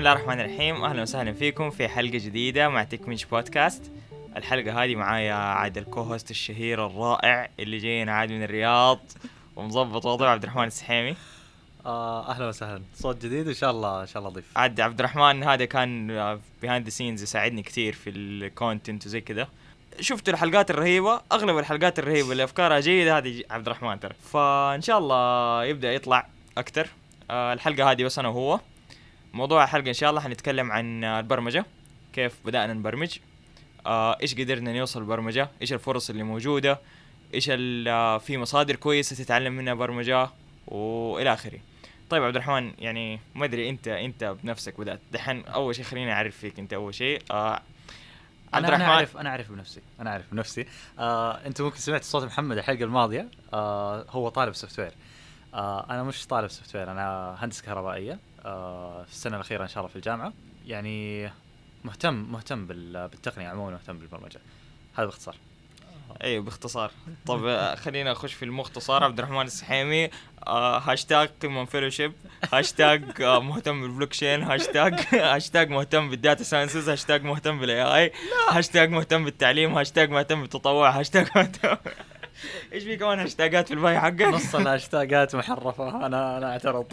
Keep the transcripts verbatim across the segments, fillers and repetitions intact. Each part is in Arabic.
الله الرحمن الرحيم. أهلا وسهلا فيكم في حلقة جديدة مع تكمنش بودكاست. الحلقة هذه معايا عاد الكوهوست الشهير الرائع اللي جاينا عاد من الرياض ومظبط وضعه عبد الرحمن السحيمي. آه أهلا وسهلا، صوت جديد إن شاء الله إن شاء الله ضيف. عاد عبد الرحمن هذا كان behind the scenes يساعدني كتير في الكونتنت وزي كده. شفتوا الحلقات الرهيبة، أغلب الحلقات الرهيبة اللي أفكارها جيدة هذه عبد الرحمن ترى، فإن شاء الله يبدأ يطلع أكتر. آه الحلقة هذه بس أنا وهو. موضوع الحلقة إن شاء الله حنتكلم عن البرمجة، كيف بدأنا نبرمج، آه إيش قدرنا نوصل البرمجة، إيش الفرص اللي موجودة، إيش في مصادر كويسة تتعلم منها برمجة وإلى آخره. طيب عبد الرحمن، يعني ما أدري أنت أنت بنفسك بدأت دحين. أول شيء خليني أعرف فيك أنت أول شيء. آه عبد الرحمن أنا أعرف أنا أعرف بنفسي أنا أعرف بنفسي آه أنت ممكن سمعت صوت محمد الحلقة الماضية. آه هو طالب سوفت وير. آه أنا مش طالب سوفت وير، أنا هندسة كهربائية آه في السنة الأخيرة إن شاء الله في الجامعة. يعني مهتم مهتم بالتقنية عموما، مهتم بالبرمجة. هذا باختصار. ايوه باختصار. طب خلينا نخش في المختصر. عبد الرحمن السحيمي، آه هاشتاج قمم فيلوشيب، هاشتاج آه مهتم بالبلوكشين، هاشتاج هاشتاج مهتم بالداتا ساينسز، هاشتاج مهتم بالاي اي، هاشتاج مهتم بالتعليم، هاشتاج مهتم بالتطوع، هاشتاج مهتم ايش في كمان هاشتاجات في الباي حقك؟ نص الهاشتاجات محرفة. انا انا اعترض.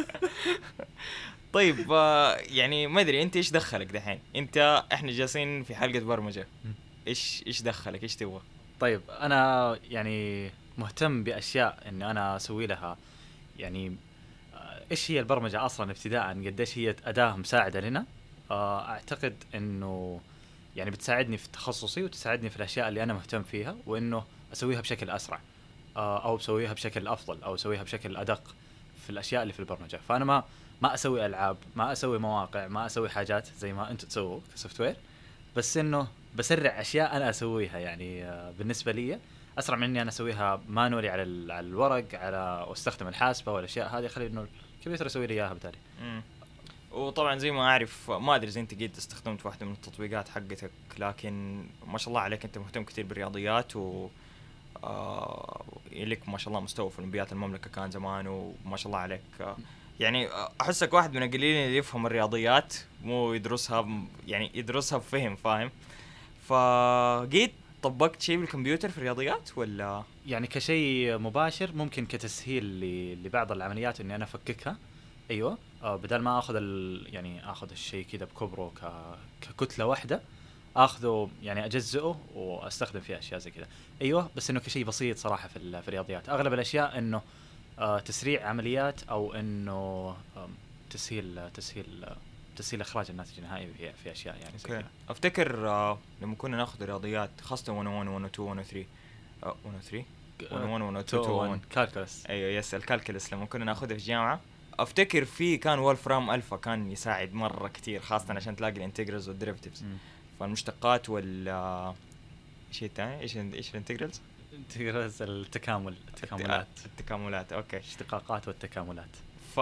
طيب آه يعني ما ادري انت ايش دخلك دحين؟ انت احنا جالسين في حلقة برمجة، ايش ايش دخلك؟ ايش تبغى؟ طيب انا يعني مهتم باشياء اني انا اسوي لها. يعني ايش هي البرمجه اصلا ابتداء؟ قديش هي اداه مساعده لنا؟ اعتقد انه يعني بتساعدني في تخصصي وتساعدني في الاشياء اللي انا مهتم فيها، وانه اسويها بشكل اسرع او اسويها بشكل افضل او اسويها بشكل ادق في الاشياء اللي في البرمجه. فانا ما ما اسوي العاب، ما اسوي مواقع، ما اسوي حاجات زي ما انتم تسووا كسوفت وير، بس انه بسرع اشياء انا اسويها. يعني بالنسبه لي اسرع من اني انا اسويها مانولي على على الورق، على واستخدم الحاسبه والاشياء هذه. خلي انه الكمبيوتر يسوي لي اياها بالتالي. وطبعا زي ما اعرف، ما ادري اذا انت قد استخدمت واحده من التطبيقات حقتك، لكن ما شاء الله عليك انت مهتم كثير بالرياضيات و آه لك ما شاء الله مستوى في اولمبيات المملكه كان زمان، وما شاء الله عليك. آه يعني احسك واحد من القليلين اللي يفهم الرياضيات، مو يدرسها يعني يدرسها بفهم فاهم. فجيت طبقت شيء بالكمبيوتر في الرياضيات ولا يعني كشيء مباشر؟ ممكن كتسهيل لبعض العمليات اني انا افككها. ايوه آه بدل ما اخذ يعني اخذ الشيء كذا بكبره ك... ككتله واحده، اخذه يعني اجزئه واستخدم فيه اشياء زي كذا. ايوه بس انه كشيء بسيط صراحه في في الرياضيات. اغلب الاشياء انه آه تسريع عمليات، او انه آه تسهيل تسهيل تسهيل اخراج الناتج النهائي في, في اشياء يعني زي كذا. افتكر آه لما كنا ناخذ رياضيات خاصه واحد وواحد واحد واثنين واحد وثلاثة آه واحد وثلاثة واحد واحد واثنين واحد كالكولس. ايوه يس الكالكولس لما كنا ناخذها في الجامعه. افتكر في كان وولفرام الفا كان يساعد مره كتير، خاصه عشان تلاقي الانتجرالز والديريفاتيفز، فالمشتقات وال شيء ثاني. ايش ايش الانتجرالز؟ انتجرالز التكامل التكاملات التكاملات اوكي، اشتقاقات والتكاملات. ف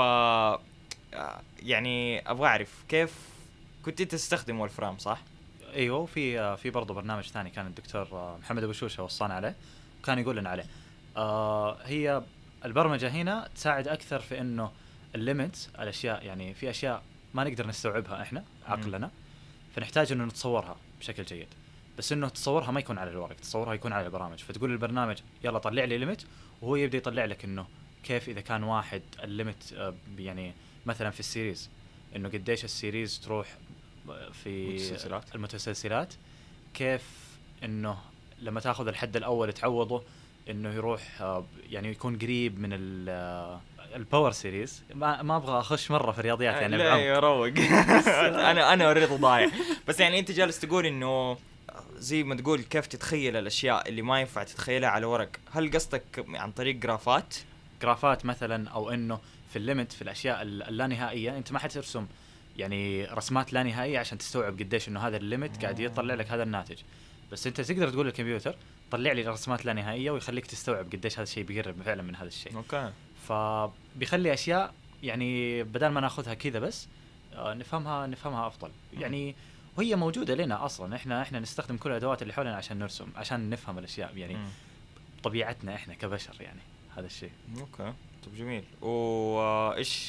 يعني ابغى اعرف كيف كنت تستخدم وولفرام صح؟ ايوه في في برضه برنامج ثاني كان الدكتور محمد ابو شوشه وصانا عليه، كان يقول لنا عليه. آه هي البرمجه هنا تساعد اكثر في انه الليميتس الاشياء. يعني في اشياء ما نقدر نستوعبها احنا عقلنا، فنحتاج انه نتصورها بشكل جيد. بس انه تصورها ما يكون على الورق، تصورها يكون على البرامج. فتقول للبرنامج يلا طلع لي ليميت، وهو يبدا يطلع لك انه كيف اذا كان واحد الليميت آه يعني مثلا في السيريز، انه قديش السيريز تروح في المتسلسلات. المتسلسلات كيف انه لما تاخذ الحد الاول تعوضه انه يروح يعني يكون قريب من الباور سيريز. ما ما ابغى اخش مره في الرياضيات يعني لا يروق. انا انا اريد ضايع. بس يعني انت جالس تقول انه زي ما تقول كيف تتخيل الاشياء اللي ما ينفع تتخيلها على ورق. هل قصدك عن طريق جرافات جرافات مثلا، او انه في الليمت في الاشياء اللانهائيه انت ما حترسم يعني رسمات لا نهائيه عشان تستوعب قديش انه هذا الليمت قاعد يطلع لك هذا الناتج. بس انت تقدر تقول للكمبيوتر طلع لي رسمات لا نهائيه، ويخليك تستوعب قديش هذا الشيء بيقرب فعلا من هذا الشيء. اوكي. فبيخلي اشياء يعني بدل ما ناخذها كذا بس آه نفهمها نفهمها افضل. يعني وهي موجوده لنا اصلا. احنا احنا نستخدم كل الادوات اللي حولنا عشان نرسم، عشان نفهم الاشياء. يعني م. طبيعتنا احنا كبشر يعني هذا الشيء. اوكي طب جميل. وايش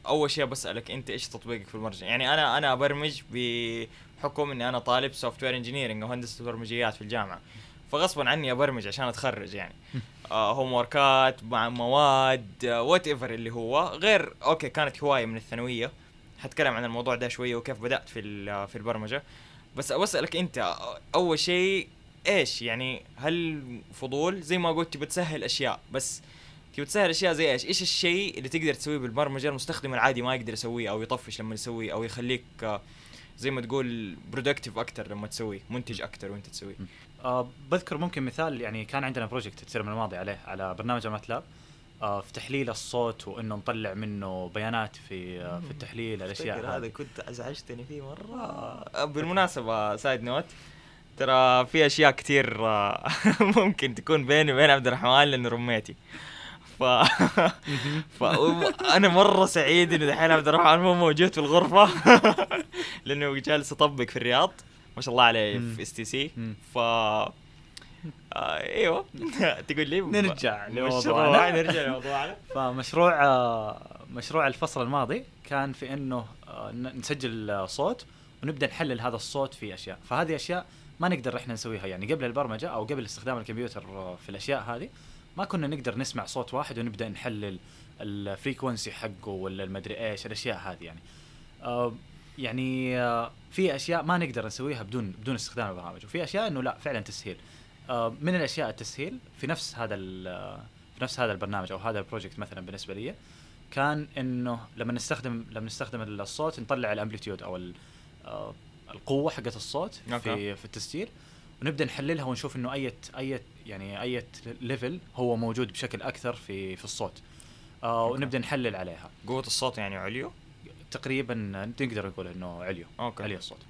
اول شيء بسالك انت ايش تطبيقك في البرمجه. يعني انا انا ابرمج بحكم اني انا طالب سوفت وير انجينيرنج او هندسه برمجيات في الجامعه، فغصبا عني ابرمج عشان اتخرج يعني. آه هوم وركات مع مواد وات ايفر اللي هو غير. اوكي كانت هوايه من الثانويه، حتكلم عن الموضوع ده شويه وكيف بدات في في البرمجه. بس اسالك انت اول شيء ايش يعني، هل فضول زي ما قلت بتسهل اشياء، بس تبي تسهل اشياء زي ايش؟ ايش الشيء اللي تقدر تسويه بالبرمجه المستخدم العادي ما يقدر يسويه او يطفش لما يسويه او يخليك زي ما تقول برودكتيف اكتر لما تسويه، منتج اكتر وانت تسويه؟ أه بذكر ممكن مثال، يعني كان عندنا بروجكت الترم الماضي عليه على برنامج ماتلاب أه في تحليل الصوت وانه نطلع منه بيانات في أه في التحليل الاشياء هذه. هذا كنت ازعجتني فيه مره. آه. بالمناسبه سايد نوت، ترى في اشياء كتير ممكن تكون بيني وبين عبد الرحمن لانه رميتي. ف... فأنا مرة سعيد إنه دحين عبد الرحمن مو موجود في الغرفة لأنه جالس أطبق في الرياض ما شاء الله عليه في اس تي سي. ف آه ايوه تقول لي نرجع لموضوعنا نرجع لموضوعنا فمشروع آه مشروع الفصل الماضي كان في إنه آه نسجل صوت ونبدأ نحلل هذا الصوت في أشياء. فهذه أشياء ما نقدر إحنا نسويها يعني قبل البرمجة أو قبل استخدام الكمبيوتر في الأشياء هذه. ما كنا نقدر نسمع صوت واحد ونبدأ نحلل الفريكونسي حقه ولا المدري إيش الأشياء هذه يعني. آه يعني آه في أشياء ما نقدر نسويها بدون بدون استخدام البرامج، وفي أشياء إنه لا فعلا تسهيل. آه من الأشياء التسهيل في نفس هذا في نفس هذا البرنامج أو هذا البروجكت مثلا بالنسبة لي كان إنه لما نستخدم لما نستخدم الصوت نطلع الأمبليتيود أو آه القوة حقت الصوت في في التسجيل ونبدأ نحللها ونشوف إنه أي أي يعني أي ليفل هو موجود بشكل أكثر في في الصوت. آه ونبدأ نحلل عليها. قوة الصوت يعني عليو تقريبا نقدر نقول إنه عليو أوكي. عليو الصوت.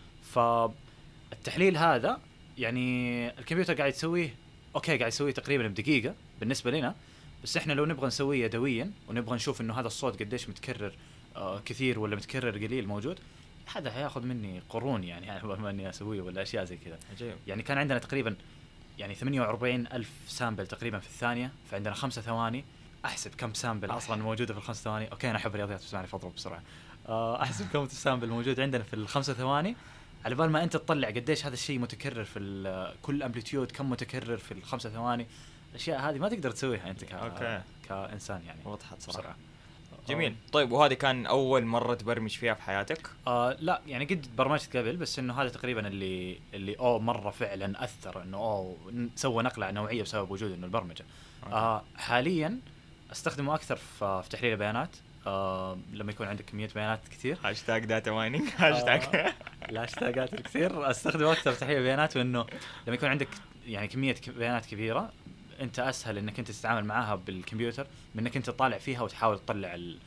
فالتحليل هذا يعني الكمبيوتر قاعد يسويه أوكي قاعد يسويه تقريبا بدقيقة بالنسبة لنا، بس إحنا لو نبغى نسويه يدويا ونبغى نشوف إنه هذا الصوت قديش متكرر آه كثير ولا متكرر قليل موجود، هذا هياخذ مني قرون يعني يعني بما اني اسويه ولا اشياء زي كذا. يعني كان عندنا تقريبا يعني ثمانية وأربعين ألف سامبل تقريبا في الثانيه، فعندنا خمسة ثواني احسب كم سامبل اصلا موجوده في الخمس ثواني. اوكي انا احب الرياضيات بس معني فضرب بسرعه. احسب كم السامبل موجود عندنا في الخمسة ثواني على بال ما انت تطلع قديش هذا الشيء متكرر في كل امبليتيود كم متكرر في الخمسة ثواني. الاشياء هذه ما تقدر تسويها انت ك... كانسان يعني. وضحت صراحه. جميل. طيب وهذه كان أول مرة تبرمج فيها في حياتك؟ آه لا يعني قد برمجت قبل، بس إنه هذا تقريبا اللي اللي أو مرة فعلا أثر إنه أو سوى نقلة نوعية بسبب وجود إنه البرمجة. آه حاليا أستخدمه أكثر في, في تحليل البيانات. آه لما يكون عندك كمية بيانات كثير. هاشتاج داتا مايننج. هاشتاج. الهاشتاجات الكثير أستخدمه أكثر في تحليل البيانات، وإنه لما يكون عندك يعني كمية بيانات كبيرة أنت أسهل إنك أنت تتعامل معها بالكمبيوتر من إنك أنت تطالع فيها وتحاول تطلع ال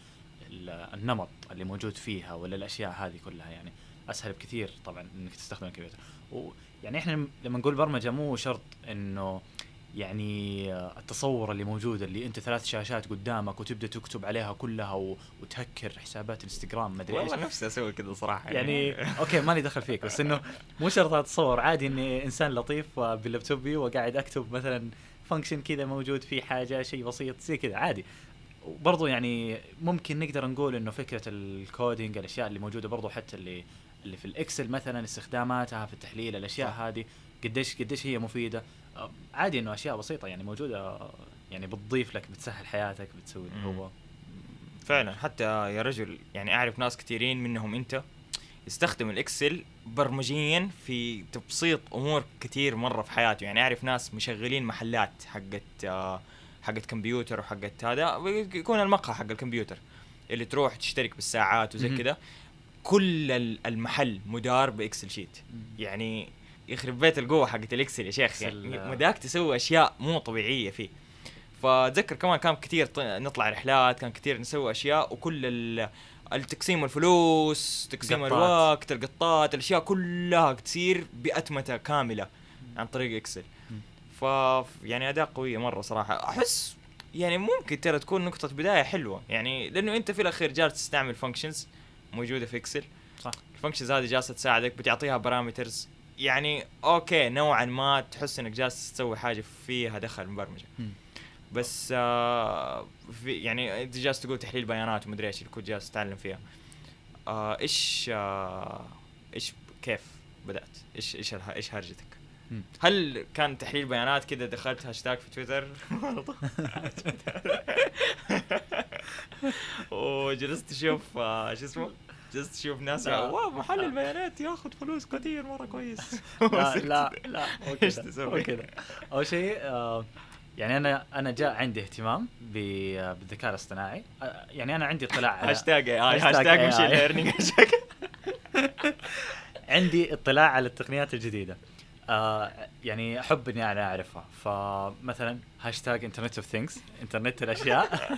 النمط اللي موجود فيها ولا الأشياء هذه كلها. يعني أسهل بكثير طبعا إنك تستخدم الكمبيوتر. ويعني إحنا لما نقول برمجة مو شرط إنه يعني التصور اللي موجود اللي أنت ثلاث شاشات قدامك وتبدأ تكتب عليها كلها وتهكر حسابات الانستغرام ما أدري إيش. والله نفسي أسوي كذا صراحة يعني, يعني أوكي ماني دخل فيك، بس إنه مو شرط أتصور، عادي إني إنسان لطيف باللابتوبي وقاعد أكتب مثلا فانكشن كذا موجود فيه حاجة شيء بسيط زي كذا عادي. وبرضو يعني ممكن نقدر نقول انه فكرة الكودينج الاشياء اللي موجودة برضو حتى اللي اللي في الاكسل مثلا استخداماتها في التحليل الاشياء صح. هذه قديش قديش هي مفيدة. عادي انه اشياء بسيطة يعني موجودة يعني بتضيف لك بتسهل حياتك بتسوي هو فعلا. حتى يا رجل يعني اعرف ناس كثيرين منهم انت يستخدم الاكسل برمجيا في تبسيط امور كثير مرة في حياته. يعني اعرف ناس مشغلين محلات حقت حقت كمبيوتر وحقت هذا يكون المقهى حق الكمبيوتر اللي تروح تشترك بالساعات وزي كده، كل المحل مدار باكسل شيت. يعني يخرب بيت القوه حقت الاكسل يا شيخ، يعني مداك تسوي اشياء مو طبيعيه فيه. فاتذكر كمان كان كثير نطلع رحلات، كان كثير نسوي اشياء، وكل التقسيم الفلوس تقسيم الوقت القطات الاشياء كلها تصير بأتمتة كامله عن طريق اكسل. ف يعني اداء قويه مره صراحه. احس يعني ممكن ترى تكون نقطه بدايه حلوه، يعني لانه انت في الاخير جالس تستعمل فانكشنز موجوده في اكسل صح. الفانكشنز هذه جالسه تساعدك، بتعطيها بارامترز، يعني اوكي نوعا ما تحس انك جالس تسوي حاجه فيها دخل مبرمجه. بس آه في يعني انت جالس تقول تحليل بيانات ومدري ايش اللي كنت جالس تتعلم فيها. آه ايش آه ايش كيف بدأت؟ ايش ايش الها- ايش هرجتك؟ مم. هل كان تحليل بيانات كده دخلت هاشتاج في تويتر وجلست تشوف آه شو اسمه جلست تشوف ناس لا. واو محلل بيانات ياخذ فلوس كثير مرة كويس لا لا لا مو ايش كذا، تسوي؟ مو كذا. اول شيء آه يعني انا انا جاء عندي اهتمام ب- بالذكاء الاصطناعي. آه يعني انا عندي اطلاع على هاشتاج اي اي هاشتاج هاشتاج مشين إيه آي. ليرنينج هاشتاج عندي اطلاع على التقنيات الجديده. آه يعني احب اني انا اعرفها. فمثلا هاشتاج انترنت اوف ثينجز، انترنت الاشياء.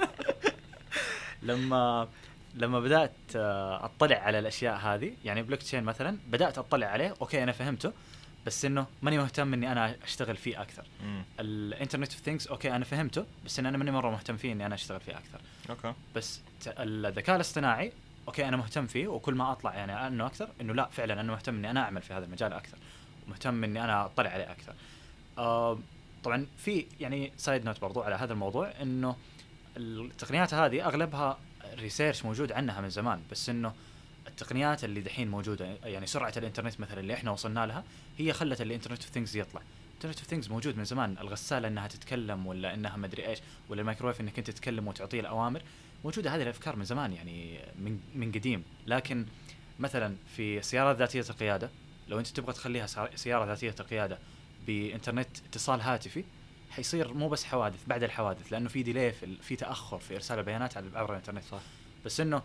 لما لما بدات آه، اطلع على الاشياء هذه، يعني بلوك تشين مثلا بدات اطلع عليه، اوكي انا فهمته، بس انه ماني مهتم اني انا اشتغل فيه اكثر. الانترنت اوف ثينجز اوكي انا فهمته، بس إن انا ماني مره مهتم فيه اني انا اشتغل فيه اكثر. اوكي بس ت- الذكاء الاصطناعي اوكي انا مهتم فيه، وكل ما اطلع يعني عنه اكثر انه لا فعلا انا مهتم اني انا اعمل في هذا المجال اكثر، ومهتم اني انا اطلع عليه اكثر. آه طبعا في يعني سايد نوت برضو على هذا الموضوع، انه التقنيات هذه اغلبها ريسيرش موجود عنها من زمان، بس انه التقنيات اللي دحين موجوده يعني سرعه الانترنت مثلا اللي احنا وصلنا لها هي خلت الانترنت اوف ثينجز يطلع. الانترنت اوف ثينجز موجود من زمان، الغساله انها تتكلم ولا انها مدري ايش، ولا الميكروويف انك انت تتكلم وتعطيه الاوامر، موجوده هذه الافكار من زمان يعني من من قديم. لكن مثلا في سيارات ذاتيه القياده، لو انت تبغى تخليها سياره ذاتيه القياده بانترنت اتصال هاتفي، حيصير مو بس حوادث، بعد الحوادث لانه في ديلي في, في تاخر في ارسال البيانات على عبر الانترنت. صح. بس انه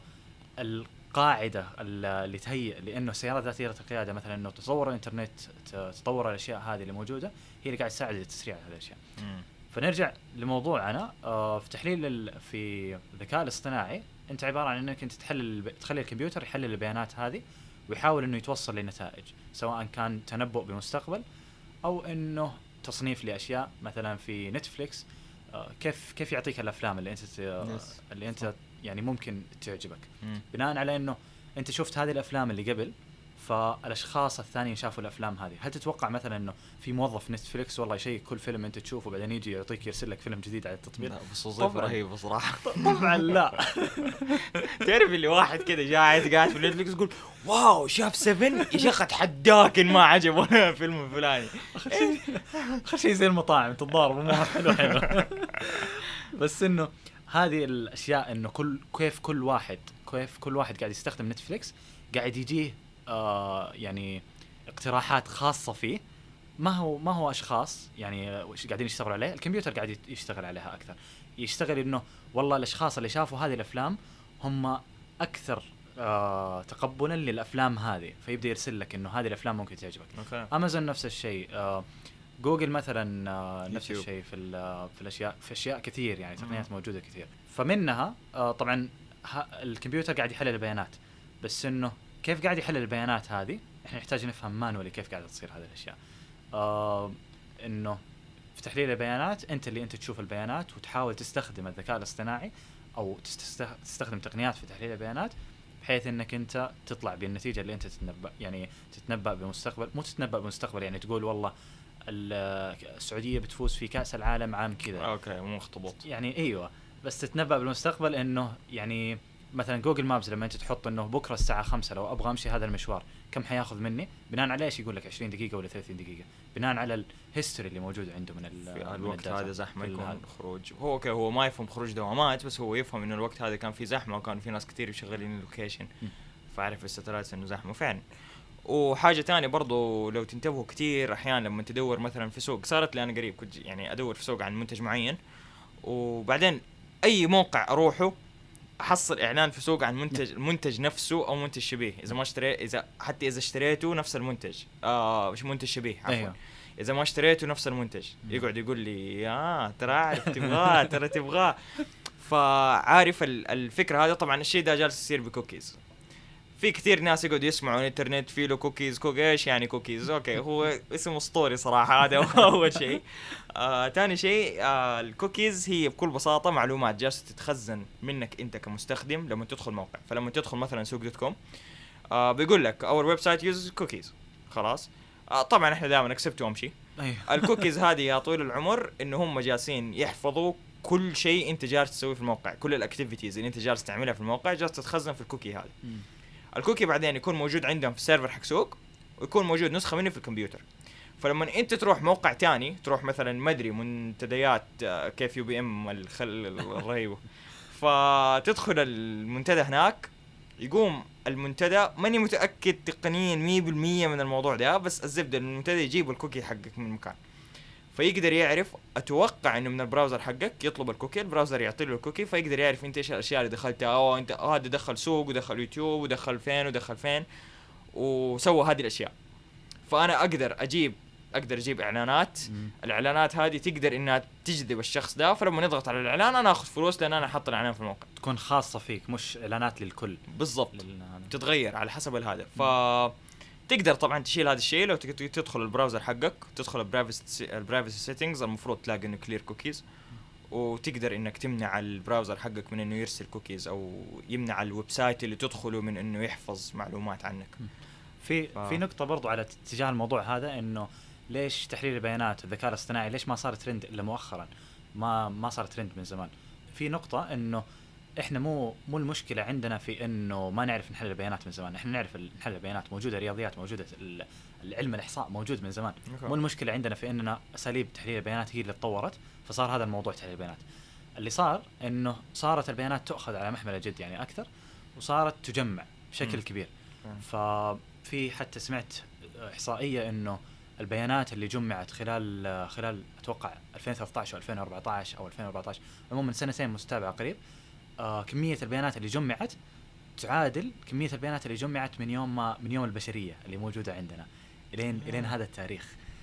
القاعده اللي تهيئ لانه السيارات ذاتيه القياده مثلا انه تطور الانترنت، تطور الاشياء هذه اللي موجوده، هي اللي قاعد تساعد لتسريع هذه الاشياء. مم. فنرجع لموضوعنا. آه في تحليل ال- في الذكاء الاصطناعي انت عباره عن انك انت تحلل تخلي الكمبيوتر يحلل البيانات هذه ويحاول انه يتوصل لنتائج، سواء كان تنبؤ بمستقبل او انه تصنيف لاشياء. مثلا في نتفليكس آه كيف كيف يعطيك الافلام اللي انت ت- Yes. اللي انت يعني ممكن تعجبك، مم. بناء على انه انت شفت هذه الافلام اللي قبل، فالاشخاص الثانيين شافوا الافلام هذه. هل تتوقع مثلا انه في موظف نتفليكس والله يشيك كل فيلم انت تشوفه بعدين يجي يعطيك يرسل لك فيلم جديد على التطبيق؟ لا بس وظيفة طبعاً. رهيبة صراحة. طبعا لا. تعرف اللي واحد كده قاعد قاعد في نتفليكس يقول واو شاف سفن يا شيخ اتحداك ان ما عجبه الفيلم الفلاني. اخر شيء اخر شيء زي المطاعم تتضارب مو حلو حلو. بس انه هذه الاشياء انه كل كيف كل واحد كيف كل واحد قاعد يستخدم نتفليكس قاعد يجيه آه يعني اقتراحات خاصة فيه. ما هو ما هو اشخاص يعني وش قاعدين يشتغلوا عليه، الكمبيوتر قاعد يت- يشتغل عليها اكثر. يشتغل انه والله الاشخاص اللي شافوا هذه الافلام هم اكثر آه تقبلا للافلام هذه، فيبدا يرسل لك انه هذه الافلام ممكن تعجبك. اوكي. امازون نفس الشيء. آه جوجل مثلا آه نفس يوتيوب. الشيء في ال- في الاشياء في اشياء كثير يعني تقنيات مم. موجوده كثير. فمنها آه طبعا ه- الكمبيوتر قاعد يحلل البيانات، بس انه كيف قاعد يحلل البيانات هذه احنا نحتاج نفهم مانولي كيف قاعده تصير هذه الاشياء. آه انه في تحليل البيانات انت اللي انت تشوف البيانات وتحاول تستخدم الذكاء الاصطناعي او تست- تستخدم تقنيات في تحليل البيانات بحيث انك انت تطلع بالنتيجه اللي انت تتنبأ يعني تتنبأ بمستقبل، مو تتنبأ بمستقبل يعني تقول والله ال- السعوديه بتفوز في كأس العالم عام كذا. اوكي مو مخطبط. يعني ايوه، بس تتنبأ بالمستقبل انه يعني مثلا جوجل مابز لما انت تحط انه بكره الساعه خمسة لو ابغى امشي هذا المشوار كم حياخذ مني، بناء على ايش يقول لك عشرين دقيقه ولا ثلاثين دقيقه، بناء على الهيستوري اللي موجود عنده من ال- في من الوقت الداتا. هذا زحمة في يكون هذا. خروج. هو اوكي هو ما يفهم خروج دوامات، بس هو يفهم انه الوقت هذا كان في زحمة وكان في ناس كتير شغالين اللوكيشن، م. فعرف الستلايت انه زحمة فعلا. وحاجة تانية برضو لو تنتبهوا كتير احيانا لما تدور مثلا في سوق، صارت لي انا قريب كنت يعني ادور في سوق عن منتج معين، وبعدين اي موقع اروحه احصل اعلان في سوق عن منتج المنتج نفسه او منتج شبيه. اذا ما اشتري اذا حتى اذا اشتريته نفس المنتج آه مش منتج شبيه عفوا أيوه. اذا ما اشتريته نفس المنتج مم. يقعد يقول لي اه ترى عارف تبغاه ترى تبغاه. فعارف ال- الفكره هذا. طبعا الشيء ده جالس يصير بكوكيز. في كثير ناس يقعدوا يسمعوا الانترنت في له كوكيز. كوكي ايش يعني كوكيز؟ اوكي هو اسم اسطوري صراحه. هذا اول شيء. آه، تاني شيء آه، الكوكيز هي بكل بساطه معلومات جالسه تتخزن منك انت كمستخدم لما تدخل موقع. فلما تدخل مثلا سوق دوت كوم آه، بيقول لك اور ويب سايت يوز كوكيز. خلاص آه، طبعا احنا دائما اكسبت وامشي. أيوه. الكوكيز هذه يا طويل العمر إنه هم جالسين يحفظوا كل شيء أنت جالس تسويه في الموقع، كل الأكتيفيتيز اللي أنت جالس تعملها في الموقع جالس تتخزن في الكوكي هذا. مم. الكوكي بعدين يكون موجود عندهم في السيرفر حق سوق، ويكون موجود نسخة منه في الكمبيوتر. فلما انت تروح موقع تاني، تروح مثلا مدري منتديات آه، كيف يو بي ام الخل الرهيبه، فتدخل المنتدى هناك، يقوم المنتدى ماني متاكد تقنيا مية بالمية من الموضوع ده، بس الزبده المنتدى يجيب الكوكي حقك من مكان، فيقدر يعرف، اتوقع انه من البراوزر حقك يطلب الكوكي، البراوزر يعطي له الكوكي، فيقدر يعرف انت ايش الاشياء اللي دخلتها، او انت هذا آه دخل سوق ودخل يوتيوب ودخل فين ودخل فين وسوى هذه الاشياء. فانا اقدر اجيب اقدر اجيب اعلانات، مم. الاعلانات هذه تقدر انها تجذب الشخص ده، فلما نضغط على الاعلان انا اخذ فلوس لان انا احط الاعلان في الموقع. تكون خاصة فيك مش اعلانات للكل. بالضبط، لل... تتغير على حسب هذا. ف تقدر طبعا تشيل هذا الشيء لو تدخل البراوزر حقك، تدخل البرايفسي البرايفسي سيتنجز، المفروض تلاقي انه كلير كوكيز، وتقدر انك تمنع البراوزر حقك من انه يرسل كوكيز، او يمنع الويب سايت اللي تدخله من انه يحفظ معلومات عنك. في ف... في نقطة برضو على اتجاه الموضوع هذا، انه ليش تحليل البيانات والذكاء الاصطناعي ليش ما صار ترند الا مؤخرا، ما ما صار ترند من زمان. في نقطة انه احنا مو مو المشكلة عندنا في انه ما نعرف نحلل البيانات من زمان، احنا نعرف نحلل البيانات، موجودة رياضيات، موجودة العلم الاحصاء موجود من زمان. مو المشكلة عندنا في اننا اساليب تحليل البيانات هي اللي تطورت، فصار هذا الموضوع تحليل البيانات. اللي صار انه صارت البيانات تؤخذ على محمل الجد يعني اكثر، وصارت تجمع بشكل م. كبير. ففي حتى سمعت احصائية انه البيانات اللي جمعت خلال خلال اتوقع ألفين وثلاثة عشر أو ألفين وأربعة عشر او ألفين وأربعة عشر، عموما سنتين مستابعة قريب، آه كمية البيانات اللي جمعت تعادل كمية البيانات اللي جمعت من يوم ما من يوم البشرية اللي موجودة عندنا الين الين هذا التاريخ.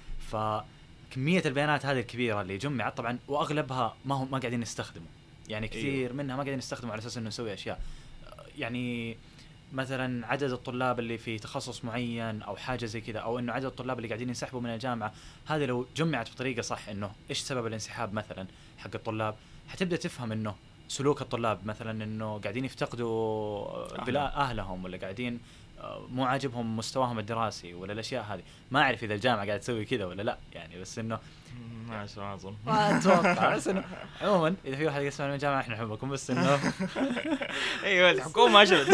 فكمية البيانات هذه الكبيرة اللي جمعت طبعا، واغلبها ما هم ما قاعدين نستخدمه، يعني كثير أيوه. منها ما قاعدين نستخدمه على اساس انه نسوي اشياء، يعني مثلا عدد الطلاب اللي في تخصص معين او حاجه زي كذا، او انه عدد الطلاب اللي قاعدين ينسحبوا من الجامعه، هذه لو جمعت بطريقه صح انه ايش سبب الانسحاب مثلا حق الطلاب، حتبدا تفهم انه سلوك الطلاب مثلا انه قاعدين يفتقدوا بلا اهلهم، ولا قاعدين مو عاجبهم مستواهم الدراسي، ولا الاشياء هذه. ما اعرف اذا الجامعه قاعده تسوي كذا ولا لا يعني، بس انه ما شاء الله اظن ما اتوقع، بس انه عموما اذا في واحد يسمع من الجامعه احنا نحبكم، بس انه ايوه الحكومه عشان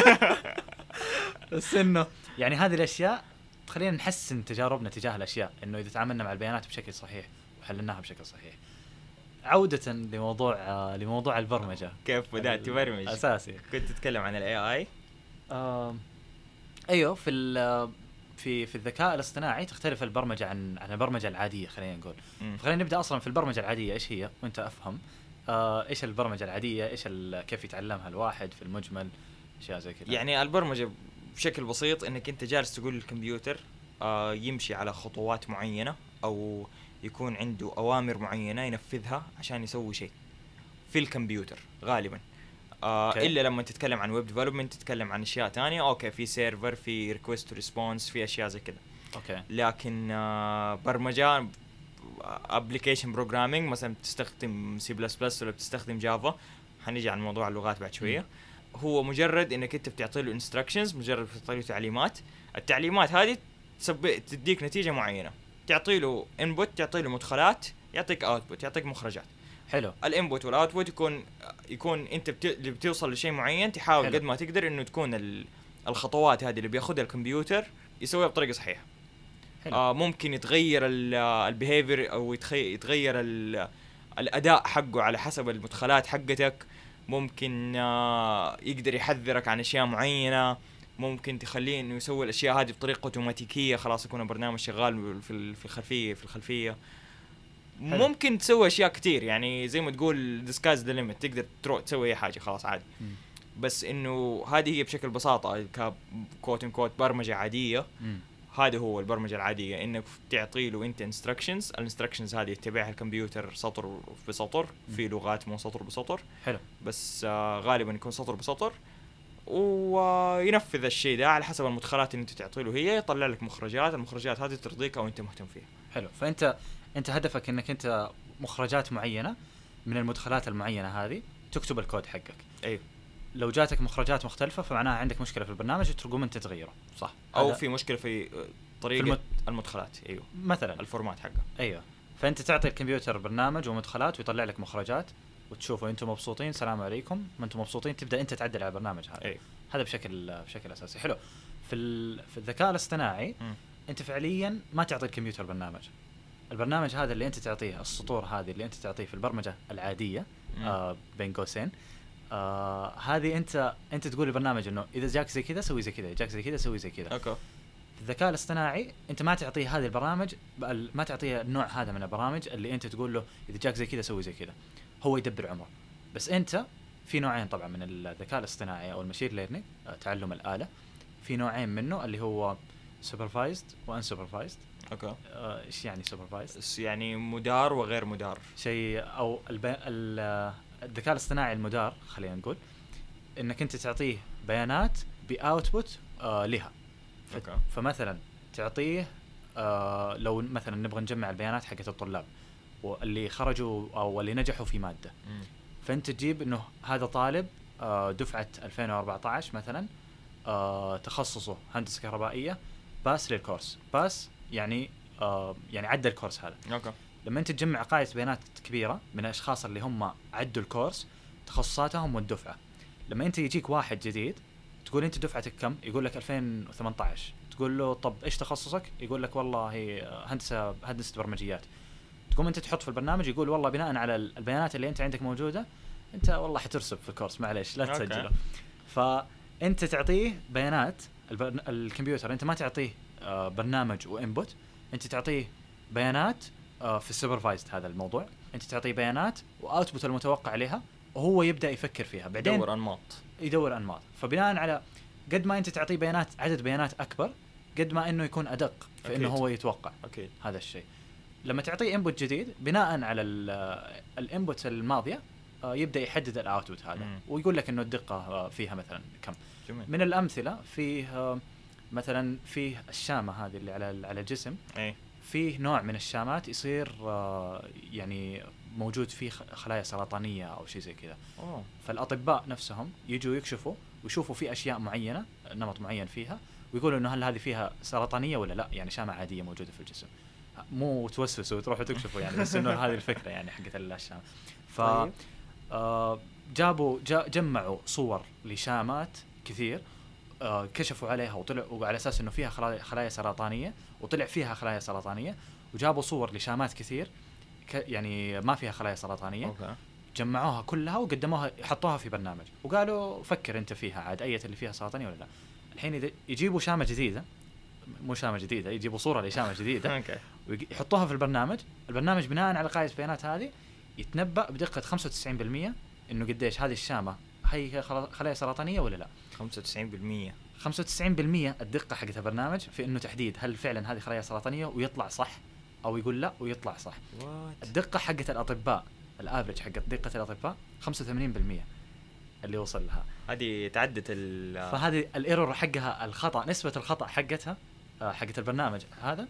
بس انه يعني هذه الاشياء تخلينا نحسن تجاربنا تجاه الاشياء، انه اذا تعاملنا مع البيانات بشكل صحيح وحللناها بشكل صحيح. عودة لموضوع آه لموضوع البرمجة، كيف بدأت تبرمج؟ اساسي كنت تتكلم عن الاي اي. آه ايوه، في في في الذكاء الاصطناعي تختلف البرمجة عن عن البرمجة العادية، خلينا نقول. فخلينا نبدأ اصلا في البرمجة العادية ايش هي، وانت افهم آه ايش البرمجة العادية، ايش كيف يتعلمها الواحد في المجمل، اشياء زي كذا. يعني البرمجة بشكل بسيط انك انت جالس تقول للكمبيوتر آه يمشي على خطوات معينة، او يكون عنده اوامر معينة ينفذها عشان يسوي شيء في الكمبيوتر غالبا. آه الا لما تتكلم عن ويب ديفلوبمنت تتكلم عن اشياء تانية، اوكي في سيرفر، في ريكوست ريسبونس، في اشياء زي كذا. اوكي. لكن آه برمجة ابلكيشن بروجرامينج مثلا بتستخدم سي بلس بلس ولا بتستخدم جافا، حنيجي عن موضوع اللغات بعد شوية. م. هو مجرد انك انت بتعطي له انستراكشنز، مجرد بتعطي له تعليمات، التعليمات هذه تديك نتيجة معينة، تعطي له انبوت، تعطي له مدخلات، يعطيك اوتبوت، يعطيك مخرجات. حلو. الانبوت والاوتبوت يكون يكون انت بت... بتوصل لشيء معين، تحاول حلو. قد ما تقدر انه تكون ال... الخطوات هذه اللي بياخذها الكمبيوتر يسويها بطريقه صحيحه. آه ممكن يتغير البيهيفير او يتخي... يتغير ال... الاداء حقه على حسب المدخلات حقتك، ممكن آه يقدر يحذرك عن اشياء معينه، ممكن تخليه انه يسوي الاشياء هذه بطريقه اوتوماتيكيه، خلاص يكون البرنامج شغال في في الخلفيه في الخلفيه. حلو. ممكن تسوي اشياء كتير، يعني زي ما تقول ديسكايز ذا ليميت، تقدر تروح تسوي اي حاجه خلاص عادي. م. بس انه هذه هي بشكل بساطه كوت ان كوت برمجه عاديه. هذا هو البرمجه العاديه، انك تعطي له انت انستراكشنز، الانستراكشنز هذه يتبعها الكمبيوتر سطر بسطر. م. في لغات مو سطر بسطر. حلو. بس آه غالبا يكون سطر بسطر، وينفذ الشيء ده على حسب المدخلات اللي انت تعطي له، هي يطلع لك مخرجات، المخرجات هذه ترضيك او انت مهتم فيها. حلو. فانت انت هدفك انك انت مخرجات معينه من المدخلات المعينه هذه تكتب الكود حقك. ايوه. لو جاتك مخرجات مختلفه فمعناها عندك مشكله في البرنامج، تقوم انت تغيره، صح؟ او في مشكله في طريقه في, المت... المدخلات ايوه مثلا الفورمات حقه. ايوه، فانت تعطي الكمبيوتر برنامج ومدخلات ويطلع لك مخرجات وتشوفوا انتم مبسوطين سلام عليكم، ما انتم مبسوطين تبدا انت تعدل على البرنامج هذا. أيوه. هذا بشكل بشكل اساسي حلو. في ال... في الذكاء الاصطناعي م. انت فعليا ما تعطي الكمبيوتر برنامج. البرنامج هذا اللي انت تعطيه، السطور هذه اللي انت تعطيه في البرمجه العاديه آه بين قوسين آه هذه انت انت تقول للبرنامج انه اذا جاك زي كذا سوي زي كذا، جاك زي كذا سوي زي كذا. اوكي. في الذكاء الاصطناعي انت ما تعطيه هذه البرامج، ما تعطيه النوع هذا من البرامج اللي انت تقول له اذا جاك زي كذا سوي زي كذا، هو يدبر عمره. بس انت في نوعين طبعا من الذكاء الاصطناعي او المشين ليرنينج، تعلم الآلة. في نوعين منه اللي هو سوبرفايزد وان سوبرفايزد. اوكي. ايش يعني سوبرفايزد؟ يعني مدار وغير مدار. شيء او الب... ال... الذكاء الاصطناعي المدار خلينا نقول انك انت تعطيه بيانات باوتبوت آه لها. ف... فمثلا تعطيه آه لو مثلا نبغى نجمع البيانات حقت الطلاب واللي خرجوا او اللي نجحوا في ماده، م. فانت تجيب انه هذا طالب آه دفعه ألفين وأربعة عشر مثلا آه تخصصه هندسه كهربائيه، باس للكورس. باس يعني آه يعني عدى الكورس هذا. اوكي. لما انت تجمع قاعده بيانات كبيره من الاشخاص اللي هم عدوا الكورس تخصصاتهم والدفعه، لما انت يجيك واحد جديد تقول انت دفعتك كم، يقول لك ألفين وثمانية عشر، تقول له طب ايش تخصصك، يقول لك والله هندسه هندسه برمجيات. تقوم انت تحط في البرنامج يقول والله بناء على البيانات اللي انت عندك موجوده انت والله حترسب في الكورس معليش لا تسجله. فانت تعطيه بيانات الكمبيوتر، انت ما تعطيه برنامج وانبوت، انت تعطيه بيانات في السوبرفايزد. هذا الموضوع انت تعطيه بيانات واوتبوت المتوقع عليها وهو يبدا يفكر فيها بعدين يدور انماط يدور انماط. فبناء على قد ما انت تعطيه بيانات عدد بيانات اكبر قد ما انه يكون ادق في أكيد. انه هو يتوقع أكيد. هذا الشيء. لما تعطيه انبوت جديد بناء على الانبوت الماضيه يبدا يحدد الاوتبوت هذا م. ويقول لك انه الدقه فيها مثلا كم. جميل. من الامثله فيه مثلا فيه الشامه هذه اللي على على الجسم، أي. فيه نوع من الشامات يصير يعني موجود فيه خلايا سرطانيه او شيء زي كذا. فالاطباء نفسهم يجوا يكشفوا ويشوفوا في اشياء معينه نمط معين فيها ويقولوا انه هل هذه فيها سرطانيه ولا لا، يعني شامه عاديه موجوده في الجسم، مو توسوسوا وتروحوا تكشفوا يعني بس انه هذه الفكره يعني حقت الشامه. ف آه جابوا جا جمعوا صور لشامات كثير آه كشفوا عليها وطلعوا على اساس انه فيها خلايا سرطانيه وطلع فيها خلايا سرطانيه، وجابوا صور لشامات كثير يعني ما فيها خلايا سرطانيه. أوكي. جمعوها كلها وقدموها حطوها في برنامج وقالوا فكر انت فيها عاد اية اللي فيها سرطانيه ولا لا. الحين يجيبوا شامه جديده، مو شامه جديده، يجيبوا صوره لشامه جديده ويحطوها في البرنامج. البرنامج بناء على قاعده البيانات هذه يتنبأ بدقه خمسة وتسعين بالمية انه قديش هذه الشامه هي خلايا سرطانيه ولا لا. خمسة وتسعين بالمية خمسة وتسعين بالمية الدقه حقت البرنامج في انه تحديد هل فعلا هذه خلايا سرطانيه ويطلع صح او يقول لا ويطلع صح. What؟ الدقه حقت الاطباء الافريج حقت دقه الاطباء خمسة وثمانين بالمية اللي وصل لها. هذه تعدت ال فهذه الايرور حقها الخطا نسبه الخطا حقتها حقت البرنامج هذا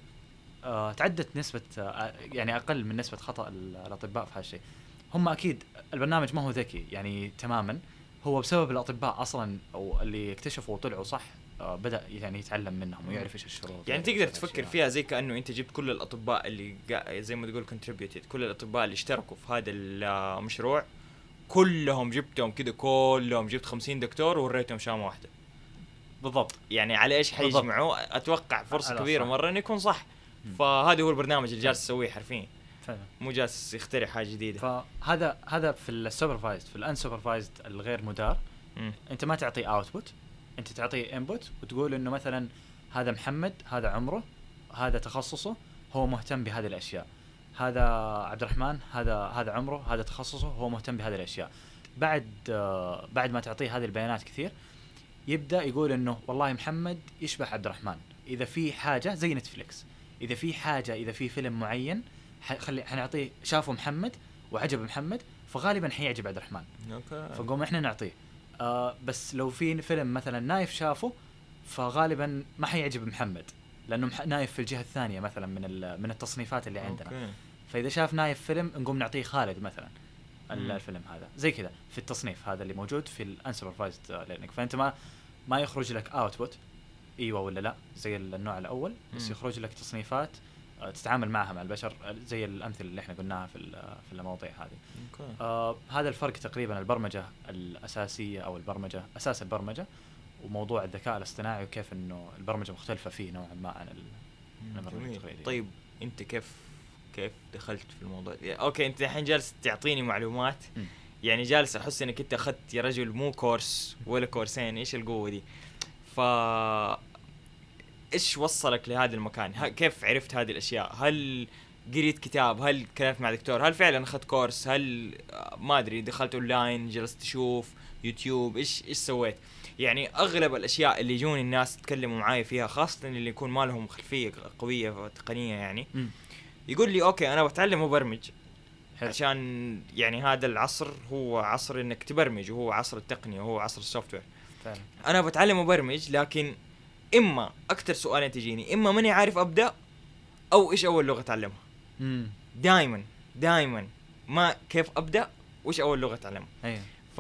تعدت نسبه يعني اقل من نسبه خطا الاطباء في هذا الشيء. هم اكيد البرنامج ما هو ذكي يعني تماما، هو بسبب الاطباء اصلا او اللي اكتشفوا وطلعوا صح بدا يعني يتعلم منهم ويعرف ايش الشروط. يعني تقدر تفكر فيها زي كانه انت جبت كل الاطباء اللي زي ما تقول contributed، كل الاطباء اللي اشتركوا في هذا المشروع كلهم جبتهم كده، كلهم جبت خمسين دكتور ووريتهم شامه واحده بالضبط. يعني على ايش حيجمعوا؟ اتوقع فرصه كبيره صح. مره انه يكون صح. فهذا هو البرنامج اللي جالس يسويه حرفيا، مو جالس يخترع حاجه جديده. فهذا هذا في السوبرفايزد. في الان سوبرفايزد الغير مدار م. انت ما تعطي اوتبوت، انت تعطيه انبوت وتقول انه مثلا هذا محمد هذا عمره هذا تخصصه هو مهتم بهذه الاشياء، هذا عبد الرحمن هذا هذا عمره هذا تخصصه هو مهتم بهذه الاشياء. بعد آه بعد ما تعطيه هذه البيانات كثير يبدا يقول انه والله محمد يشبه عبد الرحمن، اذا في حاجه زي نتفليكس اذا في حاجه اذا في فيلم معين خلي حنعطيه شافه محمد وعجب محمد فغالبا حيعجب عبد الرحمن. اوكي. فنقوم احنا نعطيه آه بس لو في فيلم مثلا نايف شافه فغالبا ما حيعجب محمد لانه مح... نايف في الجهه الثانيه مثلا من من التصنيفات اللي عندنا. أوكي. فاذا شاف نايف فيلم نقوم نعطيه خالد مثلا الفيلم هذا زي كذا في التصنيف هذا اللي موجود في الانسوبرفايزد ليرنينج. فانت ما ما يخرج لك اوتبوت ايوه ولا لا زي النوع الاول، بس مم. يخرج لك تصنيفات آه، تتعامل معها مع البشر آه، زي الامثله اللي احنا قلناها في ال- في المواضيع هذه. اوكي. آه هذا الفرق تقريبا البرمجه الاساسيه او البرمجه اساس البرمجه، وموضوع الذكاء الاصطناعي وكيف انه البرمجه مختلفه فيه نوعا ما عن ال- البرمجه جميل. التقليديه. طيب انت كيف كيف دخلت في الموضوع؟ اوكي انت الحين جالس تعطيني معلومات، م. يعني جالس احس انك انت اخذت يا رجل مو كورس ولا كورسين، ايش القوه دي؟ ف ايش وصلك لهذا المكان؟ ه- كيف عرفت هذه الاشياء؟ هل قريت كتاب؟ هل كلمت مع دكتور؟ هل فعلا اخذت كورس؟ هل آه، ما ادري دخلت اونلاين جلست تشوف يوتيوب؟ ايش ايش سويت؟ يعني اغلب الاشياء اللي يجون الناس يتكلموا معاي فيها، خاصه اللي يكون ما لهم خلفيه قويه تقنيه يعني، م. يقول لي اوكي انا بتعلم مبرمج حلو. عشان يعني هذا العصر هو عصر انك تبرمج، وهو عصر التقنيه، وهو عصر السوفت وير. فعلا. انا بتعلم مبرمج، لكن اما اكثر سؤالين تجيني، اما ماني عارف ابدا، او ايش اول لغه اتعلمها. امم دائما دائما ما كيف ابدا وايش اول لغه اتعلمها. ايوه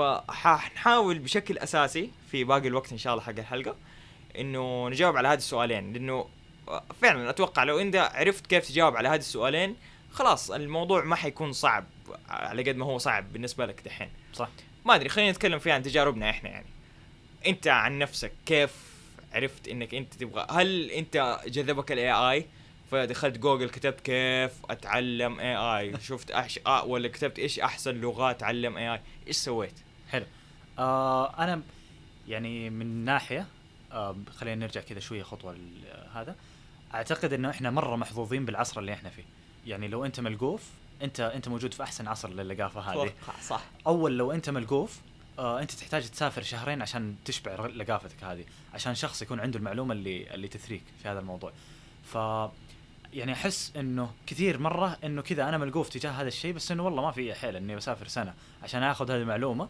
فحنحاول بشكل اساسي في باقي الوقت ان شاء الله حق الحلقه انه نجاوب على هذه السؤالين، لانه فعلا اتوقع لو انت عرفت كيف تجاوب على هذه السؤالين خلاص الموضوع ما حيكون صعب على قد ما هو صعب بالنسبه لك دحين. صح. ما ادري، خلينا نتكلم فيها عن تجاربنا احنا. يعني انت عن نفسك كيف عرفت انك انت تبغى؟ هل انت جذبك الاي اي فدخلت جوجل كتبت كيف اتعلم اي اي، شفت أحش... آه ولا كتبت ايش احسن لغات اتعلم اي اي؟ ايش سويت؟ حلو. آه انا يعني من ناحيه آه خلينا نرجع كذا شويه خطوه ل- هذا. اعتقد انه احنا مره محظوظين بالعصر اللي احنا فيه. يعني لو انت ملقوف انت انت موجود في احسن عصر للقافه هذه. صح. اول لو انت ملقوف آه انت تحتاج تسافر شهرين عشان تشبع ر- لقافتك هذه، عشان شخص يكون عنده المعلومه اللي اللي تثريك في هذا الموضوع. ف يعني احس انه كثير مره انه كذا انا ملقوف تجاه هذا الشيء، بس انه والله ما في حيل اني بسافر سنه عشان اخذ هذه المعلومه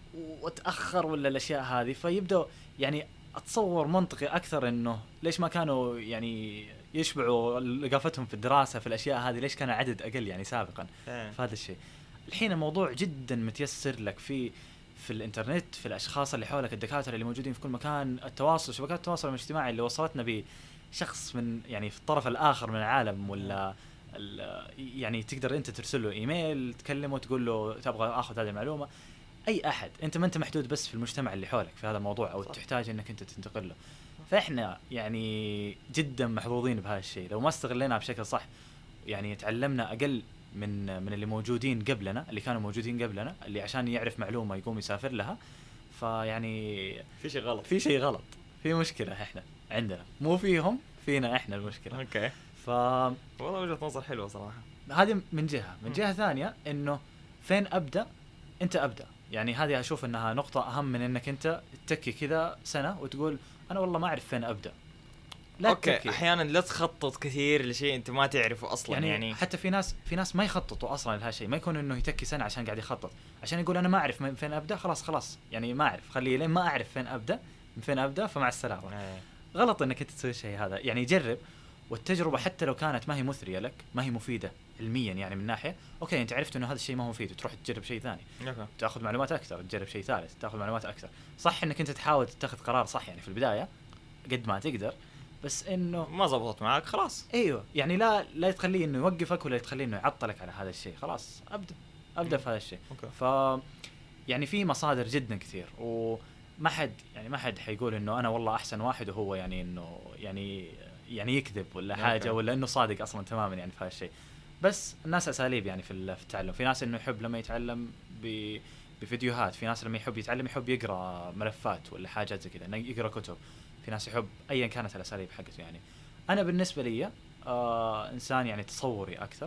واتاخر ولا الاشياء هذه. فيبدأ يعني اتصور منطقي اكثر انه ليش ما كانوا يعني يشبعوا لقافتهم في الدراسه في الاشياء هذه، ليش كان عدد اقل يعني سابقا في هذا الشيء. الحين الموضوع جدا متيسر لك في في الانترنت، في الاشخاص اللي حولك، الدكاتره اللي موجودين في كل مكان، التواصل، شبكات التواصل الاجتماعي اللي وصلتنا بشخص من يعني في الطرف الاخر من العالم، ولا يعني تقدر انت ترسل له ايميل تكلمه تقول له تبغى اخذ هذه المعلومه. اي احد، انت ما انت محدود بس في المجتمع اللي حولك في هذا الموضوع، او تحتاج انك انت تنتقل له. فاحنا يعني جدا محظوظين بهذا الشيء لو ما استغليناه بشكل صح. يعني تعلمنا اقل من من اللي موجودين قبلنا، اللي كانوا موجودين قبلنا، اللي عشان يعرف معلومه يقوم يسافر لها. فيعني في شيء غلط، في شيء غلط، في مشكله احنا عندنا، مو فيهم، فينا احنا المشكله. اوكي. ف والله وجهة نظر حلوه صراحه. هذه من جهه من جهه ثانيه انه فين ابدا؟ انت ابدا. يعني هذه اشوف انها نقطه اهم من انك انت تتكي كذا سنه وتقول انا والله ما اعرف فين ابدا. لا اوكي تتكي. احيانا لا تخطط كثير لشيء انت ما تعرفه اصلا. يعني, يعني, يعني حتى في ناس في ناس ما يخططوا اصلا لهذا الشيء، ما يكون انه يتكي سنه عشان قاعد يخطط، عشان يقول انا ما اعرف من فين ابدا، خلاص خلاص يعني ما اعرف، خليه لين ما اعرف فين ابدا، من فين ابدا فمع السلامه. ايه. غلط انك انت تسوي الشيء هذا. يعني جرب، والتجربه حتى لو كانت ما هي مثريه لك، ما هي مفيده علميا يعني من ناحيه، اوكي انت عرفت انه هذا الشيء ما هو مفيد، تروح تجرب شيء ثاني، اوكي. تاخذ معلومات اكثر، تجرب شيء ثالث، تاخذ معلومات اكثر. صح انك انت تحاول تتخذ قرار صح يعني في البدايه قد ما تقدر، بس انه ما زبطت معك خلاص. ايوه يعني لا لا تخليه انه يوقفك ولا تخليه انه يعطلك على هذا الشيء. خلاص ابدا ابدا في هذا الشيء. اوكي. ف يعني في مصادر جدا كثير، وما حد يعني ما حد حيقول انه انا والله احسن واحد وهو يعني انه يعني يعني يكذب ولا حاجه أوكي. ولا انه صادق اصلا تماما يعني في هذا الشيء. بس الناس اساليب يعني في في التعلم. في ناس انه يحب لما يتعلم ب بفيديوهات، في ناس لما يحب يتعلم يحب يقرا ملفات ولا حاجات زي كذا، انه يقرا كتب. في ناس يحب ايا كانت الاساليب حقته. يعني انا بالنسبه لي آه انسان يعني تصوري اكثر،